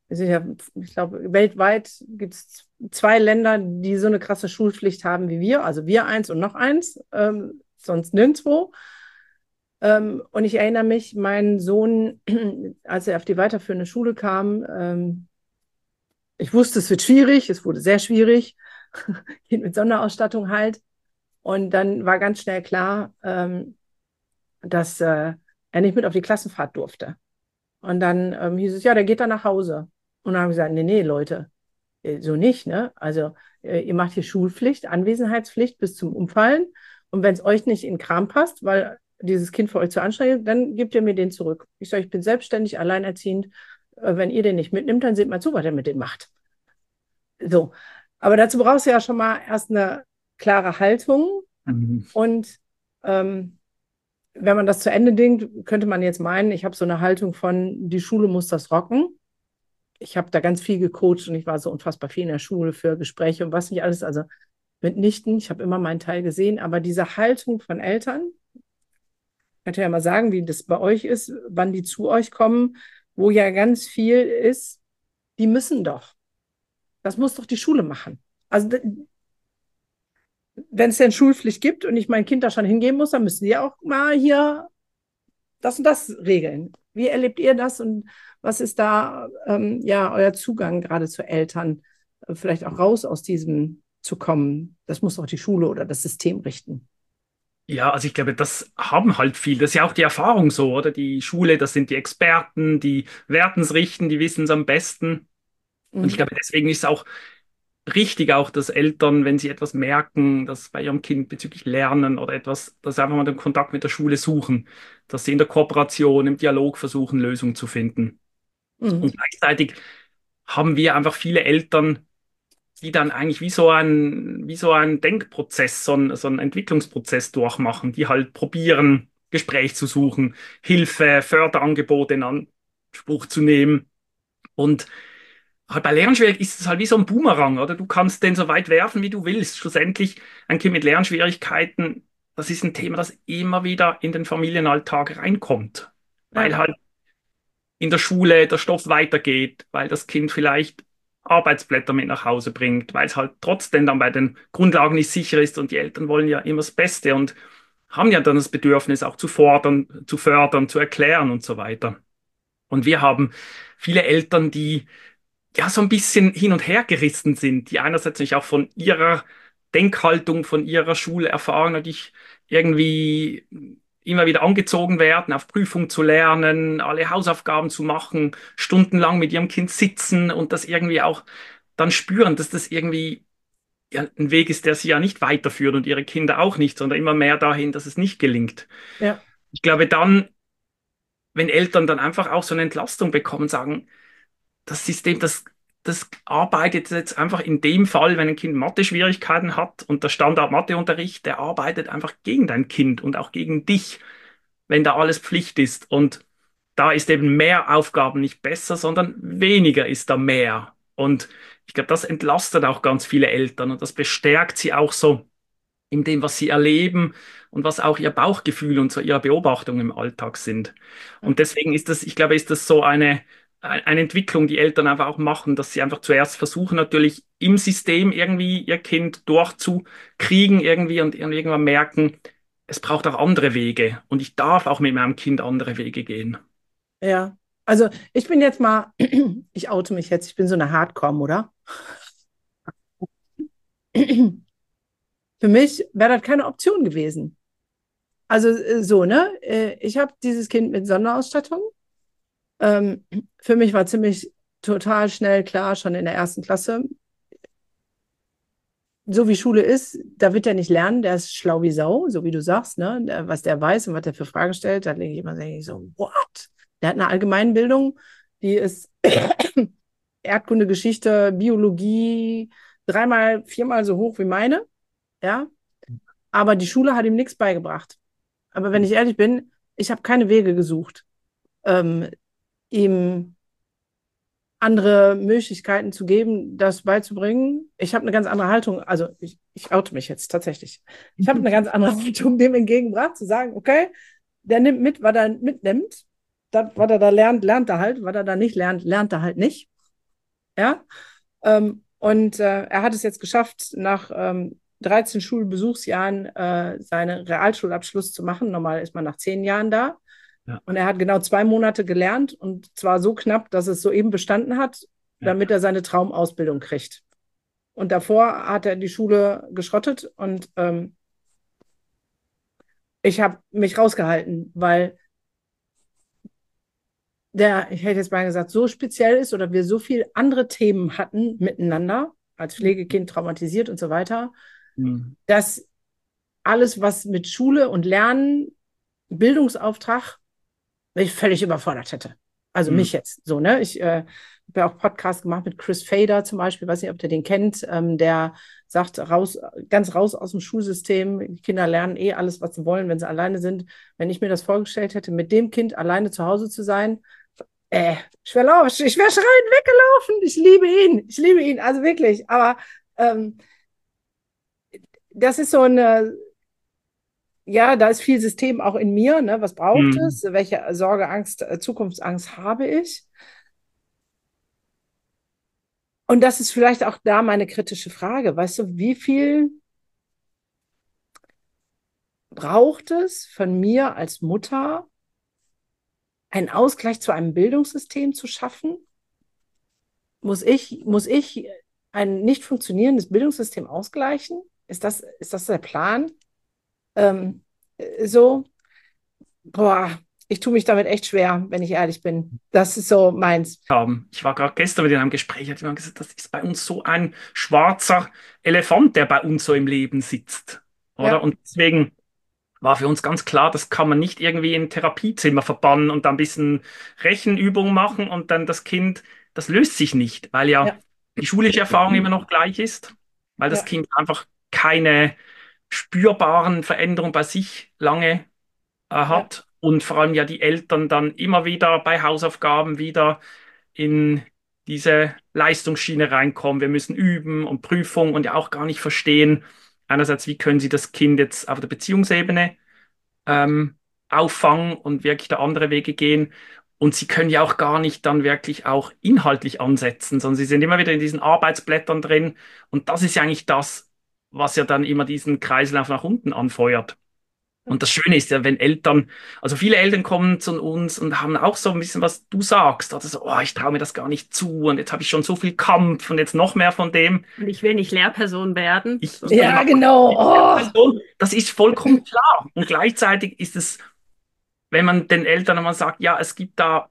es ist ja, ich glaube, weltweit gibt es zwei Länder, die so eine krasse Schulpflicht haben wie wir. Also wir eins und noch eins, ähm, sonst nirgendwo. Ähm, und ich erinnere mich, mein Sohn, als er auf die weiterführende Schule kam, ähm, ich wusste, es wird schwierig, es wurde sehr schwierig, Kind mit Sonderausstattung halt. Und dann war ganz schnell klar, ähm, dass äh, er nicht mit auf die Klassenfahrt durfte. Und dann ähm, hieß es, ja, der geht dann nach Hause. Und dann habe ich gesagt, nee, nee, Leute, äh, so nicht, ne? Also äh, ihr macht hier Schulpflicht, Anwesenheitspflicht bis zum Umfallen. Und wenn es euch nicht in den Kram passt, weil dieses Kind für euch zu anstrengend ist, dann gebt ihr mir den zurück. Ich sage, ich bin selbstständig, alleinerziehend. Äh, wenn ihr den nicht mitnimmt, dann seht mal zu, was er mit dem macht. So. Aber dazu brauchst du ja schon mal erst eine klare Haltung. Mhm. Und ähm, wenn man das zu Ende denkt, könnte man jetzt meinen, ich habe so eine Haltung von, die Schule muss das rocken. Ich habe da ganz viel gecoacht und ich war so unfassbar viel in der Schule für Gespräche und was nicht alles. Also mitnichten, ich habe immer meinen Teil gesehen, aber diese Haltung von Eltern, könnt ihr ja mal sagen, wie das bei euch ist, wann die zu euch kommen, wo ja ganz viel ist, die müssen doch. Das muss doch die Schule machen. Also wenn es denn Schulpflicht gibt und ich mein Kind da schon hingeben muss, dann müssen die auch mal hier das und das regeln. Wie erlebt ihr das und was ist da ähm, ja euer Zugang gerade zu Eltern, äh, vielleicht auch raus aus diesem zu kommen? Das muss doch die Schule oder das System richten. Ja, also ich glaube, das haben halt viele. Das ist ja auch die Erfahrung so, oder? Die Schule, das sind die Experten, die werden es richten, die wissen es am besten. Und ich Mhm. glaube, deswegen ist es auch richtig, auch dass Eltern, wenn sie etwas merken, dass bei ihrem Kind bezüglich Lernen oder etwas, dass sie einfach mal den Kontakt mit der Schule suchen, dass sie in der Kooperation, im Dialog versuchen, Lösungen zu finden. Mhm. Und gleichzeitig haben wir einfach viele Eltern, die dann eigentlich wie so ein, wie so ein Denkprozess, so ein, so ein Entwicklungsprozess durchmachen, die halt probieren, Gespräch zu suchen, Hilfe, Förderangebote in Anspruch zu nehmen. Und halt bei Lernschwierigkeiten ist es halt wie so ein Boomerang, oder? Du kannst den so weit werfen, wie du willst. Schlussendlich, ein Kind mit Lernschwierigkeiten, das ist ein Thema, das immer wieder in den Familienalltag reinkommt, weil Ja, halt in der Schule der Stoff weitergeht, weil das Kind vielleicht Arbeitsblätter mit nach Hause bringt, weil es halt trotzdem dann bei den Grundlagen nicht sicher ist und die Eltern wollen ja immer das Beste und haben ja dann das Bedürfnis auch zu fordern, zu fördern, zu erklären und so weiter. Und wir haben viele Eltern, die ja so ein bisschen hin und her gerissen sind, die einerseits natürlich auch von ihrer Denkhaltung, von ihrer Schulerfahrung natürlich irgendwie immer wieder angezogen werden, auf Prüfung zu lernen, alle Hausaufgaben zu machen, stundenlang mit ihrem Kind sitzen und das irgendwie auch dann spüren, dass das irgendwie ja, ein Weg ist, der sie ja nicht weiterführt und ihre Kinder auch nicht, sondern immer mehr dahin, dass es nicht gelingt. ja, Ich glaube dann, wenn Eltern dann einfach auch so eine Entlastung bekommen, sagen, das System, das, das arbeitet jetzt einfach in dem Fall, wenn ein Kind Mathe-Schwierigkeiten hat und der Standard-Mathe-Unterricht, der arbeitet einfach gegen dein Kind und auch gegen dich, wenn da alles Pflicht ist. Und da ist eben mehr Aufgaben nicht besser, sondern weniger ist da mehr. Und ich glaube, das entlastet auch ganz viele Eltern und das bestärkt sie auch so in dem, was sie erleben und was auch ihr Bauchgefühl und so ihre Beobachtungen im Alltag sind. Und deswegen ist das, ich glaube, ist das so eine, eine Entwicklung, die Eltern einfach auch machen, dass sie einfach zuerst versuchen, natürlich im System irgendwie ihr Kind durchzukriegen irgendwie und irgendwann merken, es braucht auch andere Wege und ich darf auch mit meinem Kind andere Wege gehen. ja. Also ich bin jetzt mal, ich oute mich jetzt, ich bin so eine Hardcore-Mutter. Für mich wäre das keine Option gewesen. Also äh, so, ne? Äh, Ich habe dieses Kind mit Sonderausstattung. Ähm, für mich war ziemlich total schnell klar, schon in der ersten Klasse, so wie Schule ist, da wird er nicht lernen, der ist schlau wie Sau, so wie du sagst, ne? Der, was der weiß und was der für Fragen stellt, da denke ich immer, denke ich so, what? Der hat eine Allgemeinbildung, die ist Erdkunde, Geschichte, Biologie, dreimal, viermal so hoch wie meine, ja? Aber die Schule hat ihm nichts beigebracht. Aber wenn ich ehrlich bin, ich habe keine Wege gesucht, ähm, ihm andere Möglichkeiten zu geben, das beizubringen. Ich habe eine ganz andere Haltung, also ich, ich oute mich jetzt tatsächlich. Ich habe eine ganz andere Haltung dem entgegengebracht, zu sagen, okay, der nimmt mit, was er mitnimmt. Das, was er da lernt, lernt er halt. Was er da nicht lernt, lernt er halt nicht. Ja? Ähm, und äh, er hat es jetzt geschafft, nach ähm, dreizehn Schulbesuchsjahren äh, seinen Realschulabschluss zu machen. Normal ist man nach zehn Jahren da. Ja, Und er hat genau zwei Monate gelernt und zwar so knapp, dass es soeben bestanden hat, ja. damit er seine Traumausbildung kriegt. Und davor hat er die Schule geschrottet und ähm, ich habe mich rausgehalten, weil der, ich hätte jetzt mal gesagt, so speziell ist oder wir so viele andere Themen hatten miteinander, als Pflegekind traumatisiert und so weiter, Mhm. dass alles, was mit Schule und Lernen, Bildungsauftrag, mich völlig überfordert hätte. Also Mhm. mich jetzt so, ne? Ich äh, habe ja auch Podcasts gemacht mit Chris Fader zum Beispiel, weiß nicht, ob ihr den kennt, ähm, der sagt, raus, ganz raus aus dem Schulsystem, die Kinder lernen eh alles, was sie wollen, wenn sie alleine sind. Wenn ich mir das vorgestellt hätte, mit dem Kind alleine zu Hause zu sein, äh, ich wäre ich wär schreiend weggelaufen. Ich liebe ihn, ich liebe ihn, also wirklich. Aber ähm, das ist so eine, ja, da ist viel System auch in mir, ne? Was braucht Mhm. es? Welche Sorge, Angst, äh, Zukunftsangst habe ich? Und das ist vielleicht auch da meine kritische Frage. Weißt du, wie viel braucht es von mir als Mutter, einen Ausgleich zu einem Bildungssystem zu schaffen? Muss ich, muss ich ein nicht funktionierendes Bildungssystem ausgleichen? Ist das, ist das der Plan? Ähm, äh, so, boah, ich tue mich damit echt schwer, wenn ich ehrlich bin. Das ist so meins. Haben. Ich war gerade gestern mit in einem Gespräch, hat jemand gesagt, das ist bei uns so ein schwarzer Elefant, der bei uns so im Leben sitzt. Oder? Ja, Und deswegen war für uns ganz klar, das kann man nicht irgendwie in ein Therapiezimmer verbannen und da ein bisschen Rechenübung machen und dann das Kind, das löst sich nicht, weil ja ja, die schulische Erfahrung immer noch gleich ist, weil das ja, Kind einfach keine spürbaren Veränderungen bei sich lange äh, ja, hat und vor allem ja die Eltern dann immer wieder bei Hausaufgaben wieder in diese Leistungsschiene reinkommen. Wir müssen üben und Prüfung und ja auch gar nicht verstehen, einerseits, wie können sie das Kind jetzt auf der Beziehungsebene ähm, auffangen und wirklich da andere Wege gehen. Und sie können ja auch gar nicht dann wirklich auch inhaltlich ansetzen, sondern sie sind immer wieder in diesen Arbeitsblättern drin. Und das ist ja eigentlich das, was ja dann immer diesen Kreislauf nach unten anfeuert. Und das Schöne ist ja, wenn Eltern, also viele Eltern kommen zu uns und haben auch so ein bisschen, was du sagst, oder so, oh, ich traue mir das gar nicht zu und jetzt habe ich schon so viel Kampf und jetzt noch mehr von dem. Und ich will nicht Lehrperson werden. Ich, So. ich will ja, überhaupt genau. nicht der Oh, Person. Das ist vollkommen klar. Und gleichzeitig ist es, wenn man den Eltern einmal sagt, ja, es gibt da,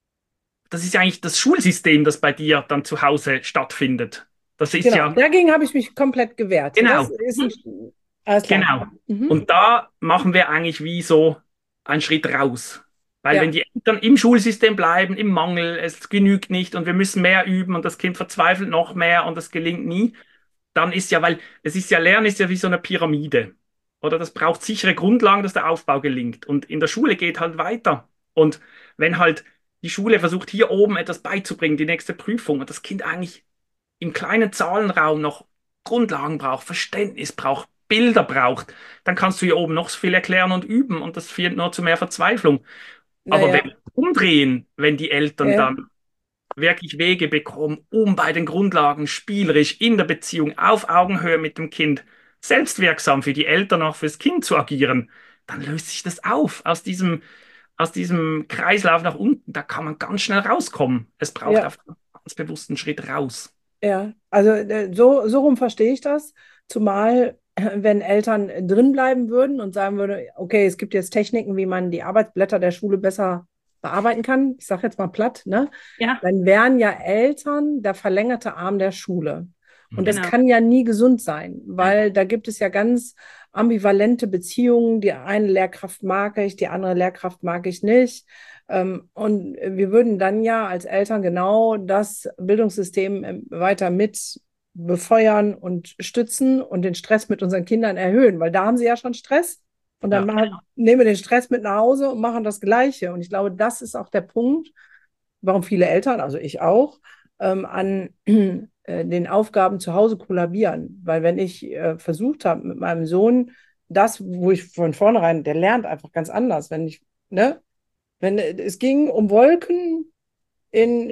das ist ja eigentlich das Schulsystem, das bei dir dann zu Hause stattfindet. Das ist genau. ja, Dagegen habe ich mich komplett gewehrt. Das genau. ist ein, alles klar. Genau. Mhm. Und da machen wir eigentlich wie so einen Schritt raus. Weil wenn Ja, die Eltern im Schulsystem bleiben, im Mangel, es genügt nicht und wir müssen mehr üben und das Kind verzweifelt noch mehr und es gelingt nie, dann ist ja, weil es ist ja, Lernen ist ja wie so eine Pyramide. Oder das braucht sichere Grundlagen, dass der Aufbau gelingt. Und in der Schule geht halt weiter. Und wenn halt die Schule versucht, hier oben etwas beizubringen, die nächste Prüfung, und das Kind eigentlich im kleinen Zahlenraum noch Grundlagen braucht, Verständnis braucht, Bilder braucht, dann kannst du hier oben noch so viel erklären und üben und das führt nur zu mehr Verzweiflung. Aber wenn naja, wir umdrehen, wenn die Eltern ja, dann wirklich Wege bekommen, um bei den Grundlagen spielerisch in der Beziehung auf Augenhöhe mit dem Kind selbstwirksam für die Eltern, auch fürs Kind zu agieren, dann löst sich das auf aus diesem, aus diesem Kreislauf nach unten. Da kann man ganz schnell rauskommen. Es braucht ja, einfach einen ganz bewussten Schritt raus. ja. Also äh, so, so rum verstehe ich das. Zumal, äh, wenn Eltern drin bleiben würden und sagen würden, okay, es gibt jetzt Techniken, wie man die Arbeitsblätter der Schule besser bearbeiten kann. Ich sage jetzt mal platt, ne? Ja, Dann wären ja Eltern der verlängerte Arm der Schule. Und das genau. kann ja nie gesund sein, Nein. weil da gibt es ja ganz ambivalente Beziehungen. Die eine Lehrkraft mag ich, die andere Lehrkraft mag ich nicht. Ähm, und wir würden dann ja als Eltern genau das Bildungssystem ähm, weiter mit befeuern und stützen und den Stress mit unseren Kindern erhöhen, weil da haben sie ja schon Stress. Und dann Ja, machen, nehmen wir den Stress mit nach Hause und machen das Gleiche. Und ich glaube, das ist auch der Punkt, warum viele Eltern, also ich auch, ähm, an äh, den Aufgaben zu Hause kollabieren. Weil wenn ich äh, versucht habe mit meinem Sohn, das, wo ich von vornherein, der lernt einfach ganz anders. Wenn ich, ne, wenn äh, es ging um Wolken in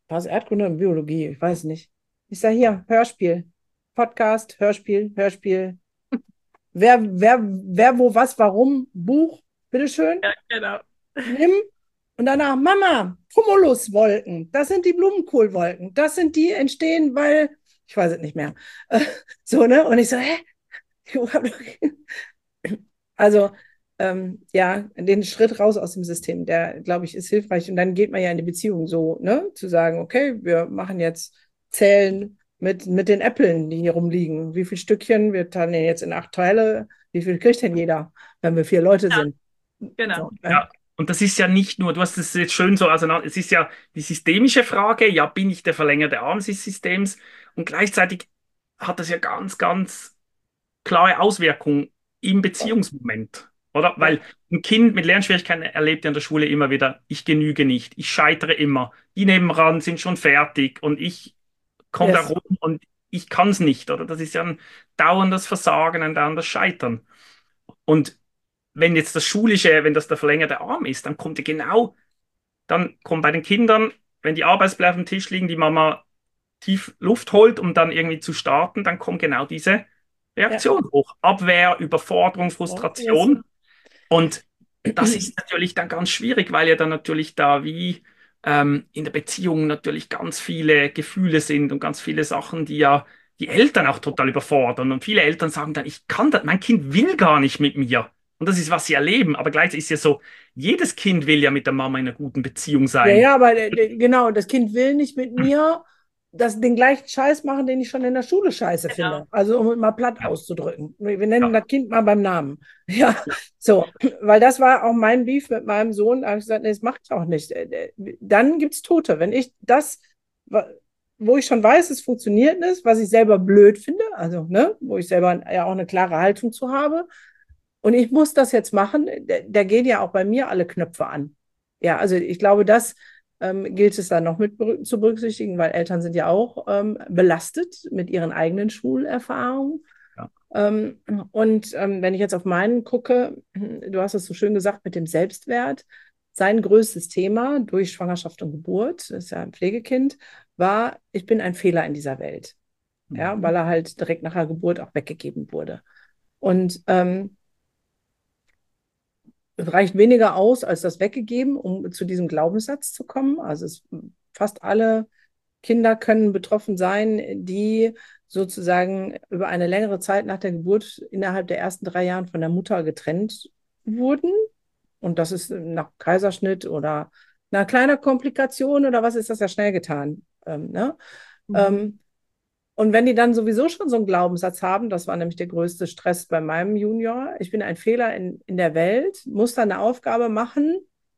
Was, Erdkunde und Biologie? Ich weiß nicht. Ich sage hier, Hörspiel. Podcast, Hörspiel, Hörspiel. Wer, wer, wer, wo, was, warum, Buch, bitteschön, Ja, genau. nimm. Und danach, Mama, Cumuluswolken, das sind die Blumenkohlwolken. Das sind die entstehen, weil, ich weiß es nicht mehr. Äh, so, ne? Und ich so, hä? Also, ähm, ja, den Schritt raus aus dem System, der, glaube ich, ist hilfreich. Und dann geht man ja in die Beziehung so, ne? Zu sagen, okay, wir machen jetzt Zählen mit, mit den Äpfeln, die hier rumliegen. Wie viele Stückchen? Wir teilen den jetzt in acht Teile. Wie viel kriegt denn jeder, wenn wir vier Leute Ja, sind? genau. So, ne? Ja, und das ist ja nicht nur, du hast es jetzt schön so, also es ist ja die systemische Frage, ja, bin ich der verlängerte Arm des Systems? Und gleichzeitig hat das ja ganz, ganz klare Auswirkungen im Beziehungsmoment, oder? Ja, Weil ein Kind mit Lernschwierigkeiten erlebt ja in der Schule immer wieder, ich genüge nicht, ich scheitere immer, die nebenan sind schon fertig und ich komme da yes. rum und ich kann es nicht, oder? Das ist ja ein dauerndes Versagen, ein dauerndes Scheitern. Und wenn jetzt das Schulische, wenn das der verlängerte Arm ist, dann kommt ja genau, dann kommt bei den Kindern, wenn die Arbeitsblätter auf dem Tisch liegen, die Mama tief Luft holt, um dann irgendwie zu starten, dann kommt genau diese Ja, Reaktion hoch. Abwehr, Überforderung, oh, yes. Frustration. Und das ist natürlich dann ganz schwierig, weil ja dann natürlich da wie ähm, in der Beziehung natürlich ganz viele Gefühle sind und ganz viele Sachen, die ja die Eltern auch total überfordern. Und viele Eltern sagen dann, ich kann das, mein Kind will gar nicht mit mir. Und das ist, was sie erleben. Aber gleichzeitig ist ja so, jedes Kind will ja mit der Mama in einer guten Beziehung Ja, sein. ja, aber äh, genau, das Kind will nicht mit mir das, den gleichen Scheiß machen, den ich schon in der Schule scheiße Genau. finde. Also um es mal platt Ja, auszudrücken. Wir nennen ja, das Kind mal beim Namen. Ja, ja, so, weil das war auch mein Beef mit meinem Sohn. Da habe ich gesagt, nee, das mache ich auch nicht. Äh, äh, Dann gibt es Tote. Wenn ich das, wa- wo ich schon weiß, es funktioniert nicht, was ich selber blöd finde, also ne, wo ich selber ja auch eine klare Haltung zu habe, und ich muss das jetzt machen, da, da gehen ja auch bei mir alle Knöpfe an. Ja, also ich glaube, das ähm, gilt es dann noch mit berü- zu berücksichtigen, weil Eltern sind ja auch ähm, belastet mit ihren eigenen Schulerfahrungen. ja. Ähm, und ähm, wenn ich jetzt auf meinen gucke, du hast es so schön gesagt mit dem Selbstwert, sein größtes Thema durch Schwangerschaft und Geburt, das ist ja ein Pflegekind, war, ich bin ein Fehler in dieser Welt. Ja, Mhm. weil er halt direkt nach der Geburt auch weggegeben wurde. Und ähm, es reicht weniger aus, als das weggegeben, um zu diesem Glaubenssatz zu kommen. Also es, fast alle Kinder können betroffen sein, die sozusagen über eine längere Zeit nach der Geburt innerhalb der ersten drei Jahre von der Mutter getrennt wurden. Und das ist nach Kaiserschnitt oder einer kleiner Komplikation oder was ist das ja schnell getan. Ähm, ne? Mhm. ähm, und wenn die dann sowieso schon so einen Glaubenssatz haben, das war nämlich der größte Stress bei meinem Junior, ich bin ein Fehler in, in der Welt, muss dann eine Aufgabe machen,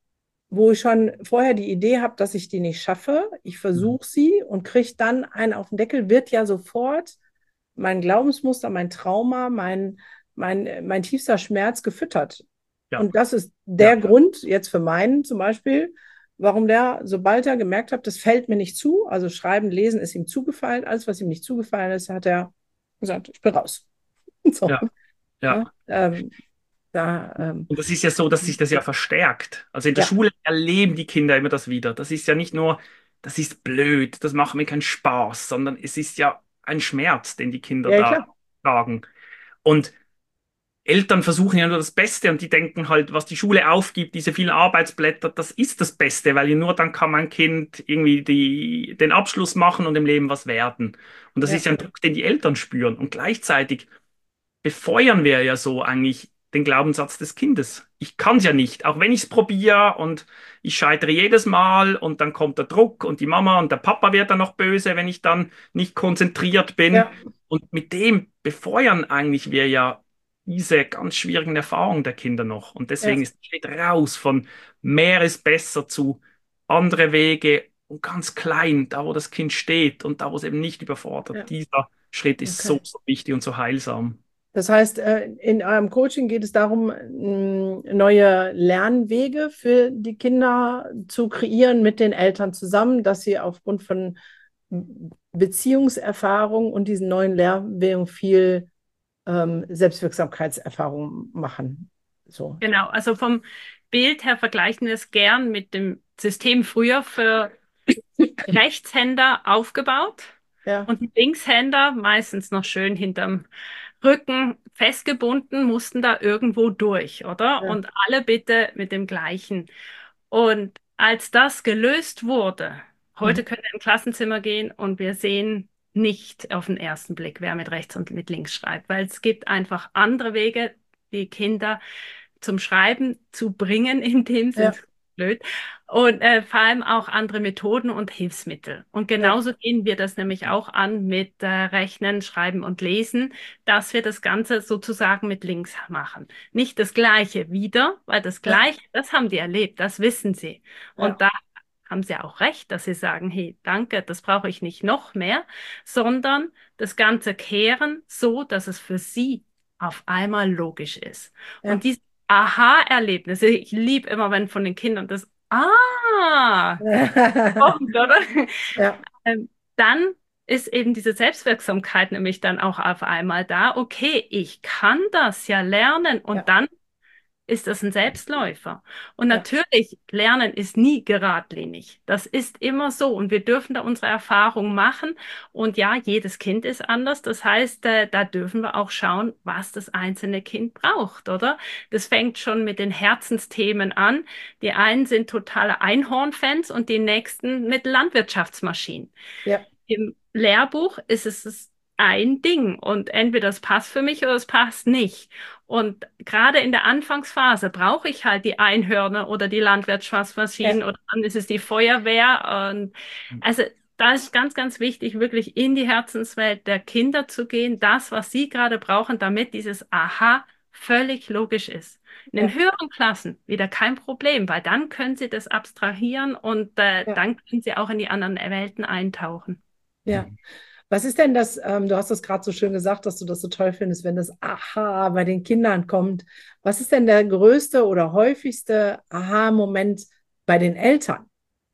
wo ich schon vorher die Idee habe, dass ich die nicht schaffe. Ich Mhm. versuche sie und kriege dann einen auf den Deckel, wird ja sofort mein Glaubensmuster, mein Trauma, mein, mein, mein tiefster Schmerz gefüttert. Ja, Und das ist der ja, Grund jetzt für meinen zum Beispiel, warum der, sobald er gemerkt hat, das fällt mir nicht zu, also Schreiben, Lesen ist ihm zugefallen, alles, was ihm nicht zugefallen ist, hat er gesagt, ich bin raus. So, ja, ja. ne? ähm, da, ähm, Und das ist ja so, dass sich das ja verstärkt. Also in der ja, Schule erleben die Kinder immer das wieder. Das ist ja nicht nur, das ist blöd, das macht mir keinen Spaß, sondern es ist ja ein Schmerz, den die Kinder ja, da klar. tragen. Und Eltern versuchen ja nur das Beste und die denken halt, was die Schule aufgibt, diese vielen Arbeitsblätter, das ist das Beste, weil nur dann kann mein Kind irgendwie die, den Abschluss machen und im Leben was werden. Und das ist Ja, ja ein Druck, den die Eltern spüren. Und gleichzeitig befeuern wir ja so eigentlich den Glaubenssatz des Kindes. Ich kann es ja nicht, auch wenn ich es probiere und ich scheitere jedes Mal und dann kommt der Druck und die Mama und der Papa wird dann noch böse, wenn ich dann nicht konzentriert bin. ja, Und mit dem befeuern eigentlich wir ja diese ganz schwierigen Erfahrungen der Kinder noch. Und ja, deswegen ist der Schritt raus von mehr ist besser zu andere Wege und ganz klein, da wo das Kind steht und da wo es eben nicht überfordert. ja, Dieser Schritt ist so, okay. so wichtig und so heilsam. Das heißt, äh, in eurem Coaching geht es darum, mh, neue Lernwege für die Kinder zu kreieren mit den Eltern zusammen, dass sie aufgrund von Beziehungserfahrung und diesen neuen Lernwegen viel ähm, Selbstwirksamkeitserfahrung machen. So. Genau, also vom Bild her vergleichen wir es gern mit dem System früher für Rechtshänder aufgebaut Ja, und die Linkshänder meistens noch schön hinterm Rücken festgebunden, mussten da irgendwo durch, oder? ja. Und alle bitte mit dem gleichen. Und als das gelöst wurde, heute Mhm. können wir im Klassenzimmer gehen und wir sehen nicht auf den ersten Blick, wer mit rechts und mit links schreibt, weil es gibt einfach andere Wege, die Kinder zum Schreiben zu bringen, in dem Sinn, Ja, blöd, und äh, vor allem auch andere Methoden und Hilfsmittel. Und ja, genauso gehen wir das nämlich auch an mit äh, Rechnen, Schreiben und Lesen, dass wir das Ganze sozusagen mit links machen. Nicht das Gleiche wieder, weil das ja, Gleiche, das haben die erlebt, das wissen sie. Und ja, da haben sie auch recht, dass sie sagen, hey, danke, das brauche ich nicht noch mehr, sondern das Ganze kehren so, dass es für sie auf einmal logisch ist. Und ja. diese Aha-Erlebnisse, ich liebe immer, wenn von den Kindern das Ah kommt, oder? Ja, Ähm, dann ist eben diese Selbstwirksamkeit nämlich dann auch auf einmal da. Okay, ich kann das ja lernen und ja, dann ist das ein Selbstläufer. Und ja, natürlich, Lernen ist nie geradlinig. Das ist immer so und wir dürfen da unsere Erfahrungen machen. Und ja, jedes Kind ist anders. Das heißt, äh, da dürfen wir auch schauen, was das einzelne Kind braucht, oder? Das fängt schon mit den Herzensthemen an. Die einen sind totale Einhorn-Fans und die nächsten mit Landwirtschaftsmaschinen. ja, Im Lehrbuch ist es es ein Ding und entweder es passt für mich oder es passt nicht. Und gerade in der Anfangsphase brauche ich halt die Einhörner oder die Landwirtschaftsmaschinen ja, oder dann ist es die Feuerwehr. Und also da ist ganz, ganz wichtig, wirklich in die Herzenswelt der Kinder zu gehen, das, was sie gerade brauchen, damit dieses Aha völlig logisch ist. In den ja, höheren Klassen wieder kein Problem, weil dann können sie das abstrahieren und äh, ja, dann können sie auch in die anderen Welten eintauchen. ja. Was ist denn das, ähm, du hast das gerade so schön gesagt, dass du das so toll findest, wenn das Aha bei den Kindern kommt. Was ist denn der größte oder häufigste Aha-Moment bei den Eltern?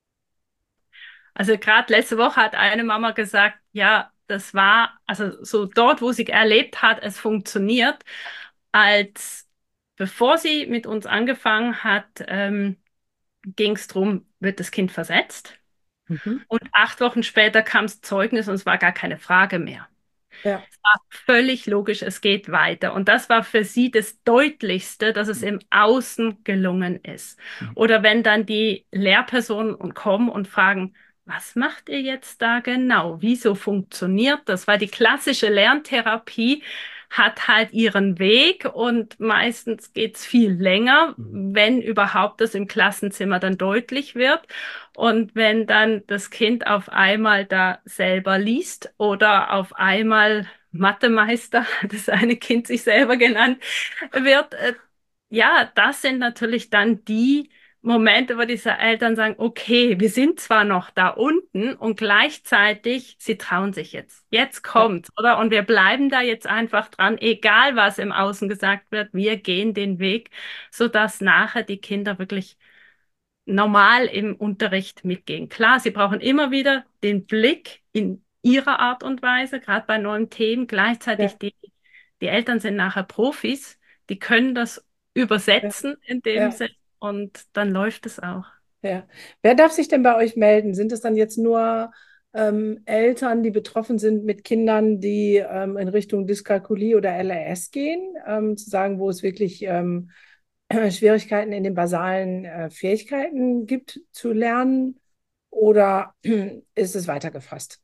Also gerade letzte Woche hat eine Mama gesagt, ja, das war, also so dort, wo sie erlebt hat, es funktioniert, als bevor sie mit uns angefangen hat, ähm, ging es darum, wird das Kind versetzt? Mhm. Und acht Wochen später kam das Zeugnis und es war gar keine Frage mehr. Ja, Es war völlig logisch, es geht weiter. Und das war für sie das Deutlichste, dass es im Außen gelungen ist. Oder wenn dann die Lehrpersonen kommen und fragen, was macht ihr jetzt da genau? Wieso funktioniert das? Weil die klassische Lerntherapie hat halt ihren Weg und meistens geht's viel länger, wenn überhaupt das im Klassenzimmer dann deutlich wird. Und wenn dann das Kind auf einmal da selber liest oder auf einmal Mathemeister, das eine Kind sich selber genannt wird, äh, ja, das sind natürlich dann die Momente, wo diese Eltern sagen, okay, wir sind zwar noch da unten und gleichzeitig, sie trauen sich jetzt. Jetzt ja, kommt's, oder? Und wir bleiben da jetzt einfach dran, egal was im Außen gesagt wird, wir gehen den Weg, sodass nachher die Kinder wirklich normal im Unterricht mitgehen. Klar, sie brauchen immer wieder den Blick in ihrer Art und Weise, gerade bei neuen Themen. Gleichzeitig ja, die, die Eltern sind nachher Profis, die können das ja, übersetzen in dem ja, Sinne und dann läuft es auch. ja. Wer darf sich denn bei euch melden? Sind es dann jetzt nur ähm, Eltern, die betroffen sind mit Kindern, die ähm, in Richtung Dyskalkulie oder L R S gehen, ähm, zu sagen, wo es wirklich ähm, Schwierigkeiten in den basalen äh, Fähigkeiten gibt zu lernen? Oder ist es weitergefasst?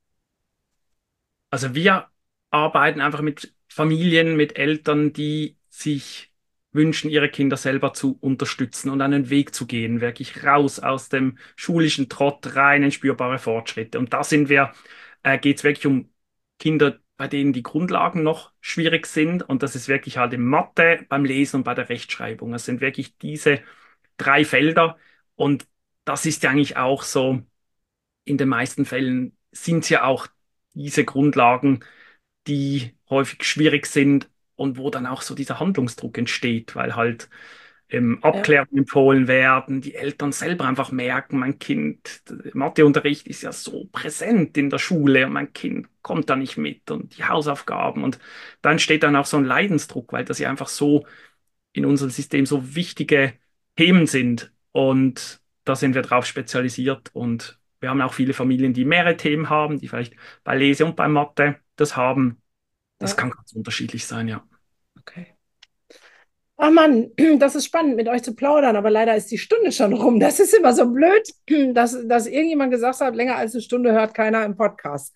Also wir arbeiten einfach mit Familien, mit Eltern, die sich wünschen, ihre Kinder selber zu unterstützen und einen Weg zu gehen, wirklich raus aus dem schulischen Trott rein in spürbare Fortschritte. Und da sind wir, äh, geht es wirklich um Kinder, bei denen die Grundlagen noch schwierig sind. Und das ist wirklich halt in Mathe, beim Lesen und bei der Rechtschreibung. Es sind wirklich diese drei Felder. Und das ist ja eigentlich auch so, in den meisten Fällen sind es ja auch diese Grundlagen, die häufig schwierig sind und wo dann auch so dieser Handlungsdruck entsteht, weil halt ähm, Ja, Abklärungen empfohlen werden, die Eltern selber einfach merken, mein Kind, der Matheunterricht ist ja so präsent in der Schule und mein Kind kommt da nicht mit und die Hausaufgaben und dann entsteht dann auch so ein Leidensdruck, weil das ja einfach so in unserem System so wichtige Themen sind und da sind wir drauf spezialisiert und wir haben auch viele Familien, die mehrere Themen haben, die vielleicht bei Lese und bei Mathe das haben. Das Ja, kann ganz unterschiedlich sein, ja. okay. Ach Mann, das ist spannend, mit euch zu plaudern, aber leider ist die Stunde schon rum. Das ist immer so blöd, dass, dass irgendjemand gesagt hat, länger als eine Stunde hört keiner im Podcast.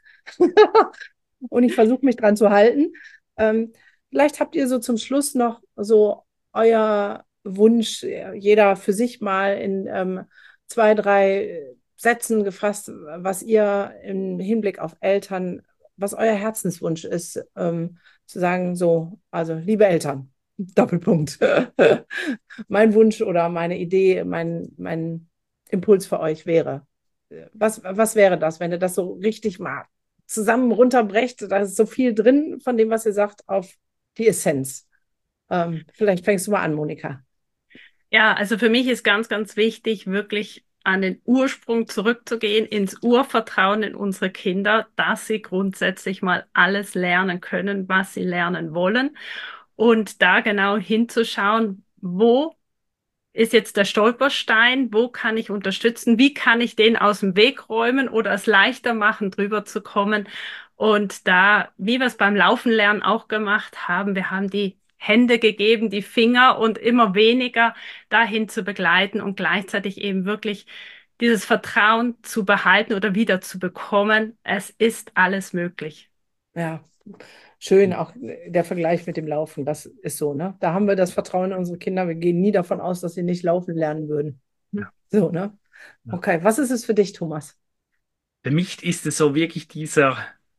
Und ich versuche mich dran zu halten. Ähm, vielleicht habt ihr so zum Schluss noch so euer Wunsch, jeder für sich mal in ähm, zwei, drei Sätzen gefasst, was ihr im Hinblick auf Eltern, was euer Herzenswunsch ist, ähm, zu sagen, so, also liebe Eltern, Doppelpunkt. Mein Wunsch oder meine Idee, mein, mein Impuls für euch wäre. Was, was wäre das, wenn ihr das so richtig mal zusammen runterbrecht? Da ist so viel drin von dem, was ihr sagt, auf die Essenz. Ähm, vielleicht fängst du mal an, Monika. Ja, also für mich ist ganz, ganz wichtig, wirklich an den Ursprung zurückzugehen, ins Urvertrauen in unsere Kinder, dass sie grundsätzlich mal alles lernen können, was sie lernen wollen. Und da genau hinzuschauen, wo ist jetzt der Stolperstein, wo kann ich unterstützen, wie kann ich den aus dem Weg räumen oder es leichter machen, drüber zu kommen. Und da, wie wir es beim Laufen lernen auch gemacht haben, wir haben die Hände gegeben, die Finger und immer weniger dahin zu begleiten und gleichzeitig eben wirklich dieses Vertrauen zu behalten oder wieder zu bekommen. Es ist alles möglich. Ja, schön, auch der Vergleich mit dem Laufen, das ist so, ne? Da haben wir das Vertrauen in unsere Kinder. Wir gehen nie davon aus, dass sie nicht laufen lernen würden. Ja, So, ne? ja. Okay, was ist es für dich, Thomas? Für mich ist es so wirklich dieser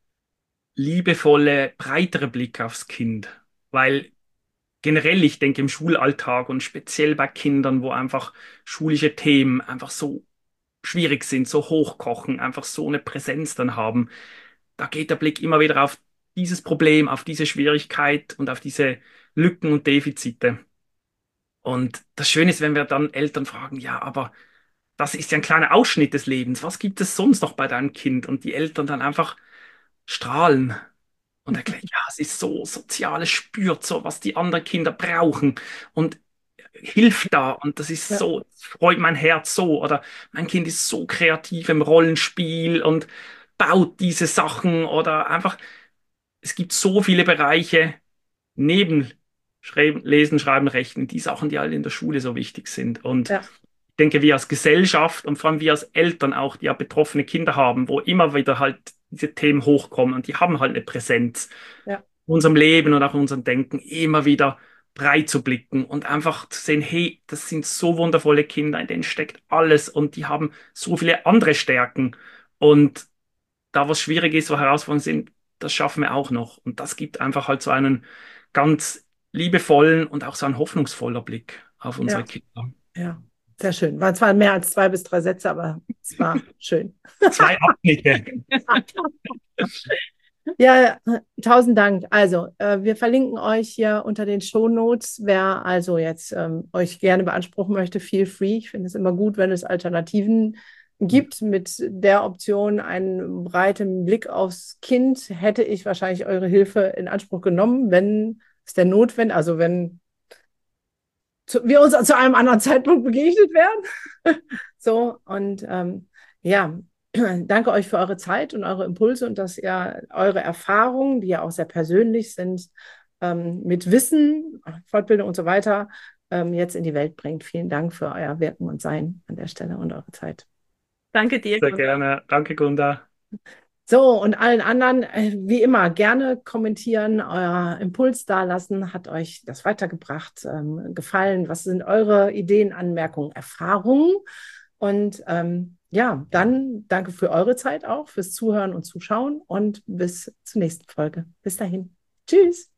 liebevolle, breitere Blick aufs Kind, weil generell, ich denke, im Schulalltag und speziell bei Kindern, wo einfach schulische Themen einfach so schwierig sind, so hochkochen, einfach so eine Präsenz dann haben, da geht der Blick immer wieder auf dieses Problem, auf diese Schwierigkeit und auf diese Lücken und Defizite. Und das Schöne ist, wenn wir dann Eltern fragen, ja, aber das ist ja ein kleiner Ausschnitt des Lebens. Was gibt es sonst noch bei deinem Kind? Und die Eltern dann einfach strahlen und erklären, ja, es ist so soziales spürt so, was die anderen Kinder brauchen und hilft da. Und das ist Ja, so, das freut mein Herz so. Oder mein Kind ist so kreativ im Rollenspiel und baut diese Sachen oder einfach, es gibt so viele Bereiche neben Schreiben, Lesen, Schreiben, Rechnen, die Sachen, die alle in der Schule so wichtig sind. Und ja, ich denke, wir als Gesellschaft und vor allem wir als Eltern auch, die ja betroffene Kinder haben, wo immer wieder halt diese Themen hochkommen und die haben halt eine Präsenz ja, in unserem Leben und auch in unserem Denken, immer wieder breit zu blicken und einfach zu sehen, hey, das sind so wundervolle Kinder, in denen steckt alles und die haben so viele andere Stärken. Und da, was schwierig ist, wo Herausforderungen sind, das schaffen wir auch noch. Und das gibt einfach halt so einen ganz liebevollen und auch so einen hoffnungsvoller Blick auf unsere ja, Kinder. ja. Sehr schön. Waren zwar mehr als zwei bis drei Sätze, aber es war schön. Zwei Abschnitte. Ja, tausend Dank. Also, äh, wir verlinken euch hier unter den Shownotes. Wer also jetzt ähm, euch gerne beanspruchen möchte, feel free. Ich finde es immer gut, wenn es Alternativen gibt. Mit der Option, einen breiten Blick aufs Kind, hätte ich wahrscheinlich eure Hilfe in Anspruch genommen, wenn es denn notwendig, also wenn zu, wir uns zu einem anderen Zeitpunkt begegnet wären. So, und ähm, ja, danke euch für eure Zeit und eure Impulse und dass ihr eure Erfahrungen, die ja auch sehr persönlich sind, ähm, mit Wissen, Fortbildung und so weiter, ähm, jetzt in die Welt bringt. Vielen Dank für euer Wirken und Sein an der Stelle und eure Zeit. Danke dir, Sehr Gunda. gerne. Danke, Gunda. So, und allen anderen, äh, wie immer, gerne kommentieren, euer Impuls dalassen. Hat euch das weitergebracht, ähm, gefallen? Was sind eure Ideen, Anmerkungen, Erfahrungen? Und ähm, ja, dann danke für eure Zeit auch, fürs Zuhören und Zuschauen und bis zur nächsten Folge. Bis dahin. Tschüss.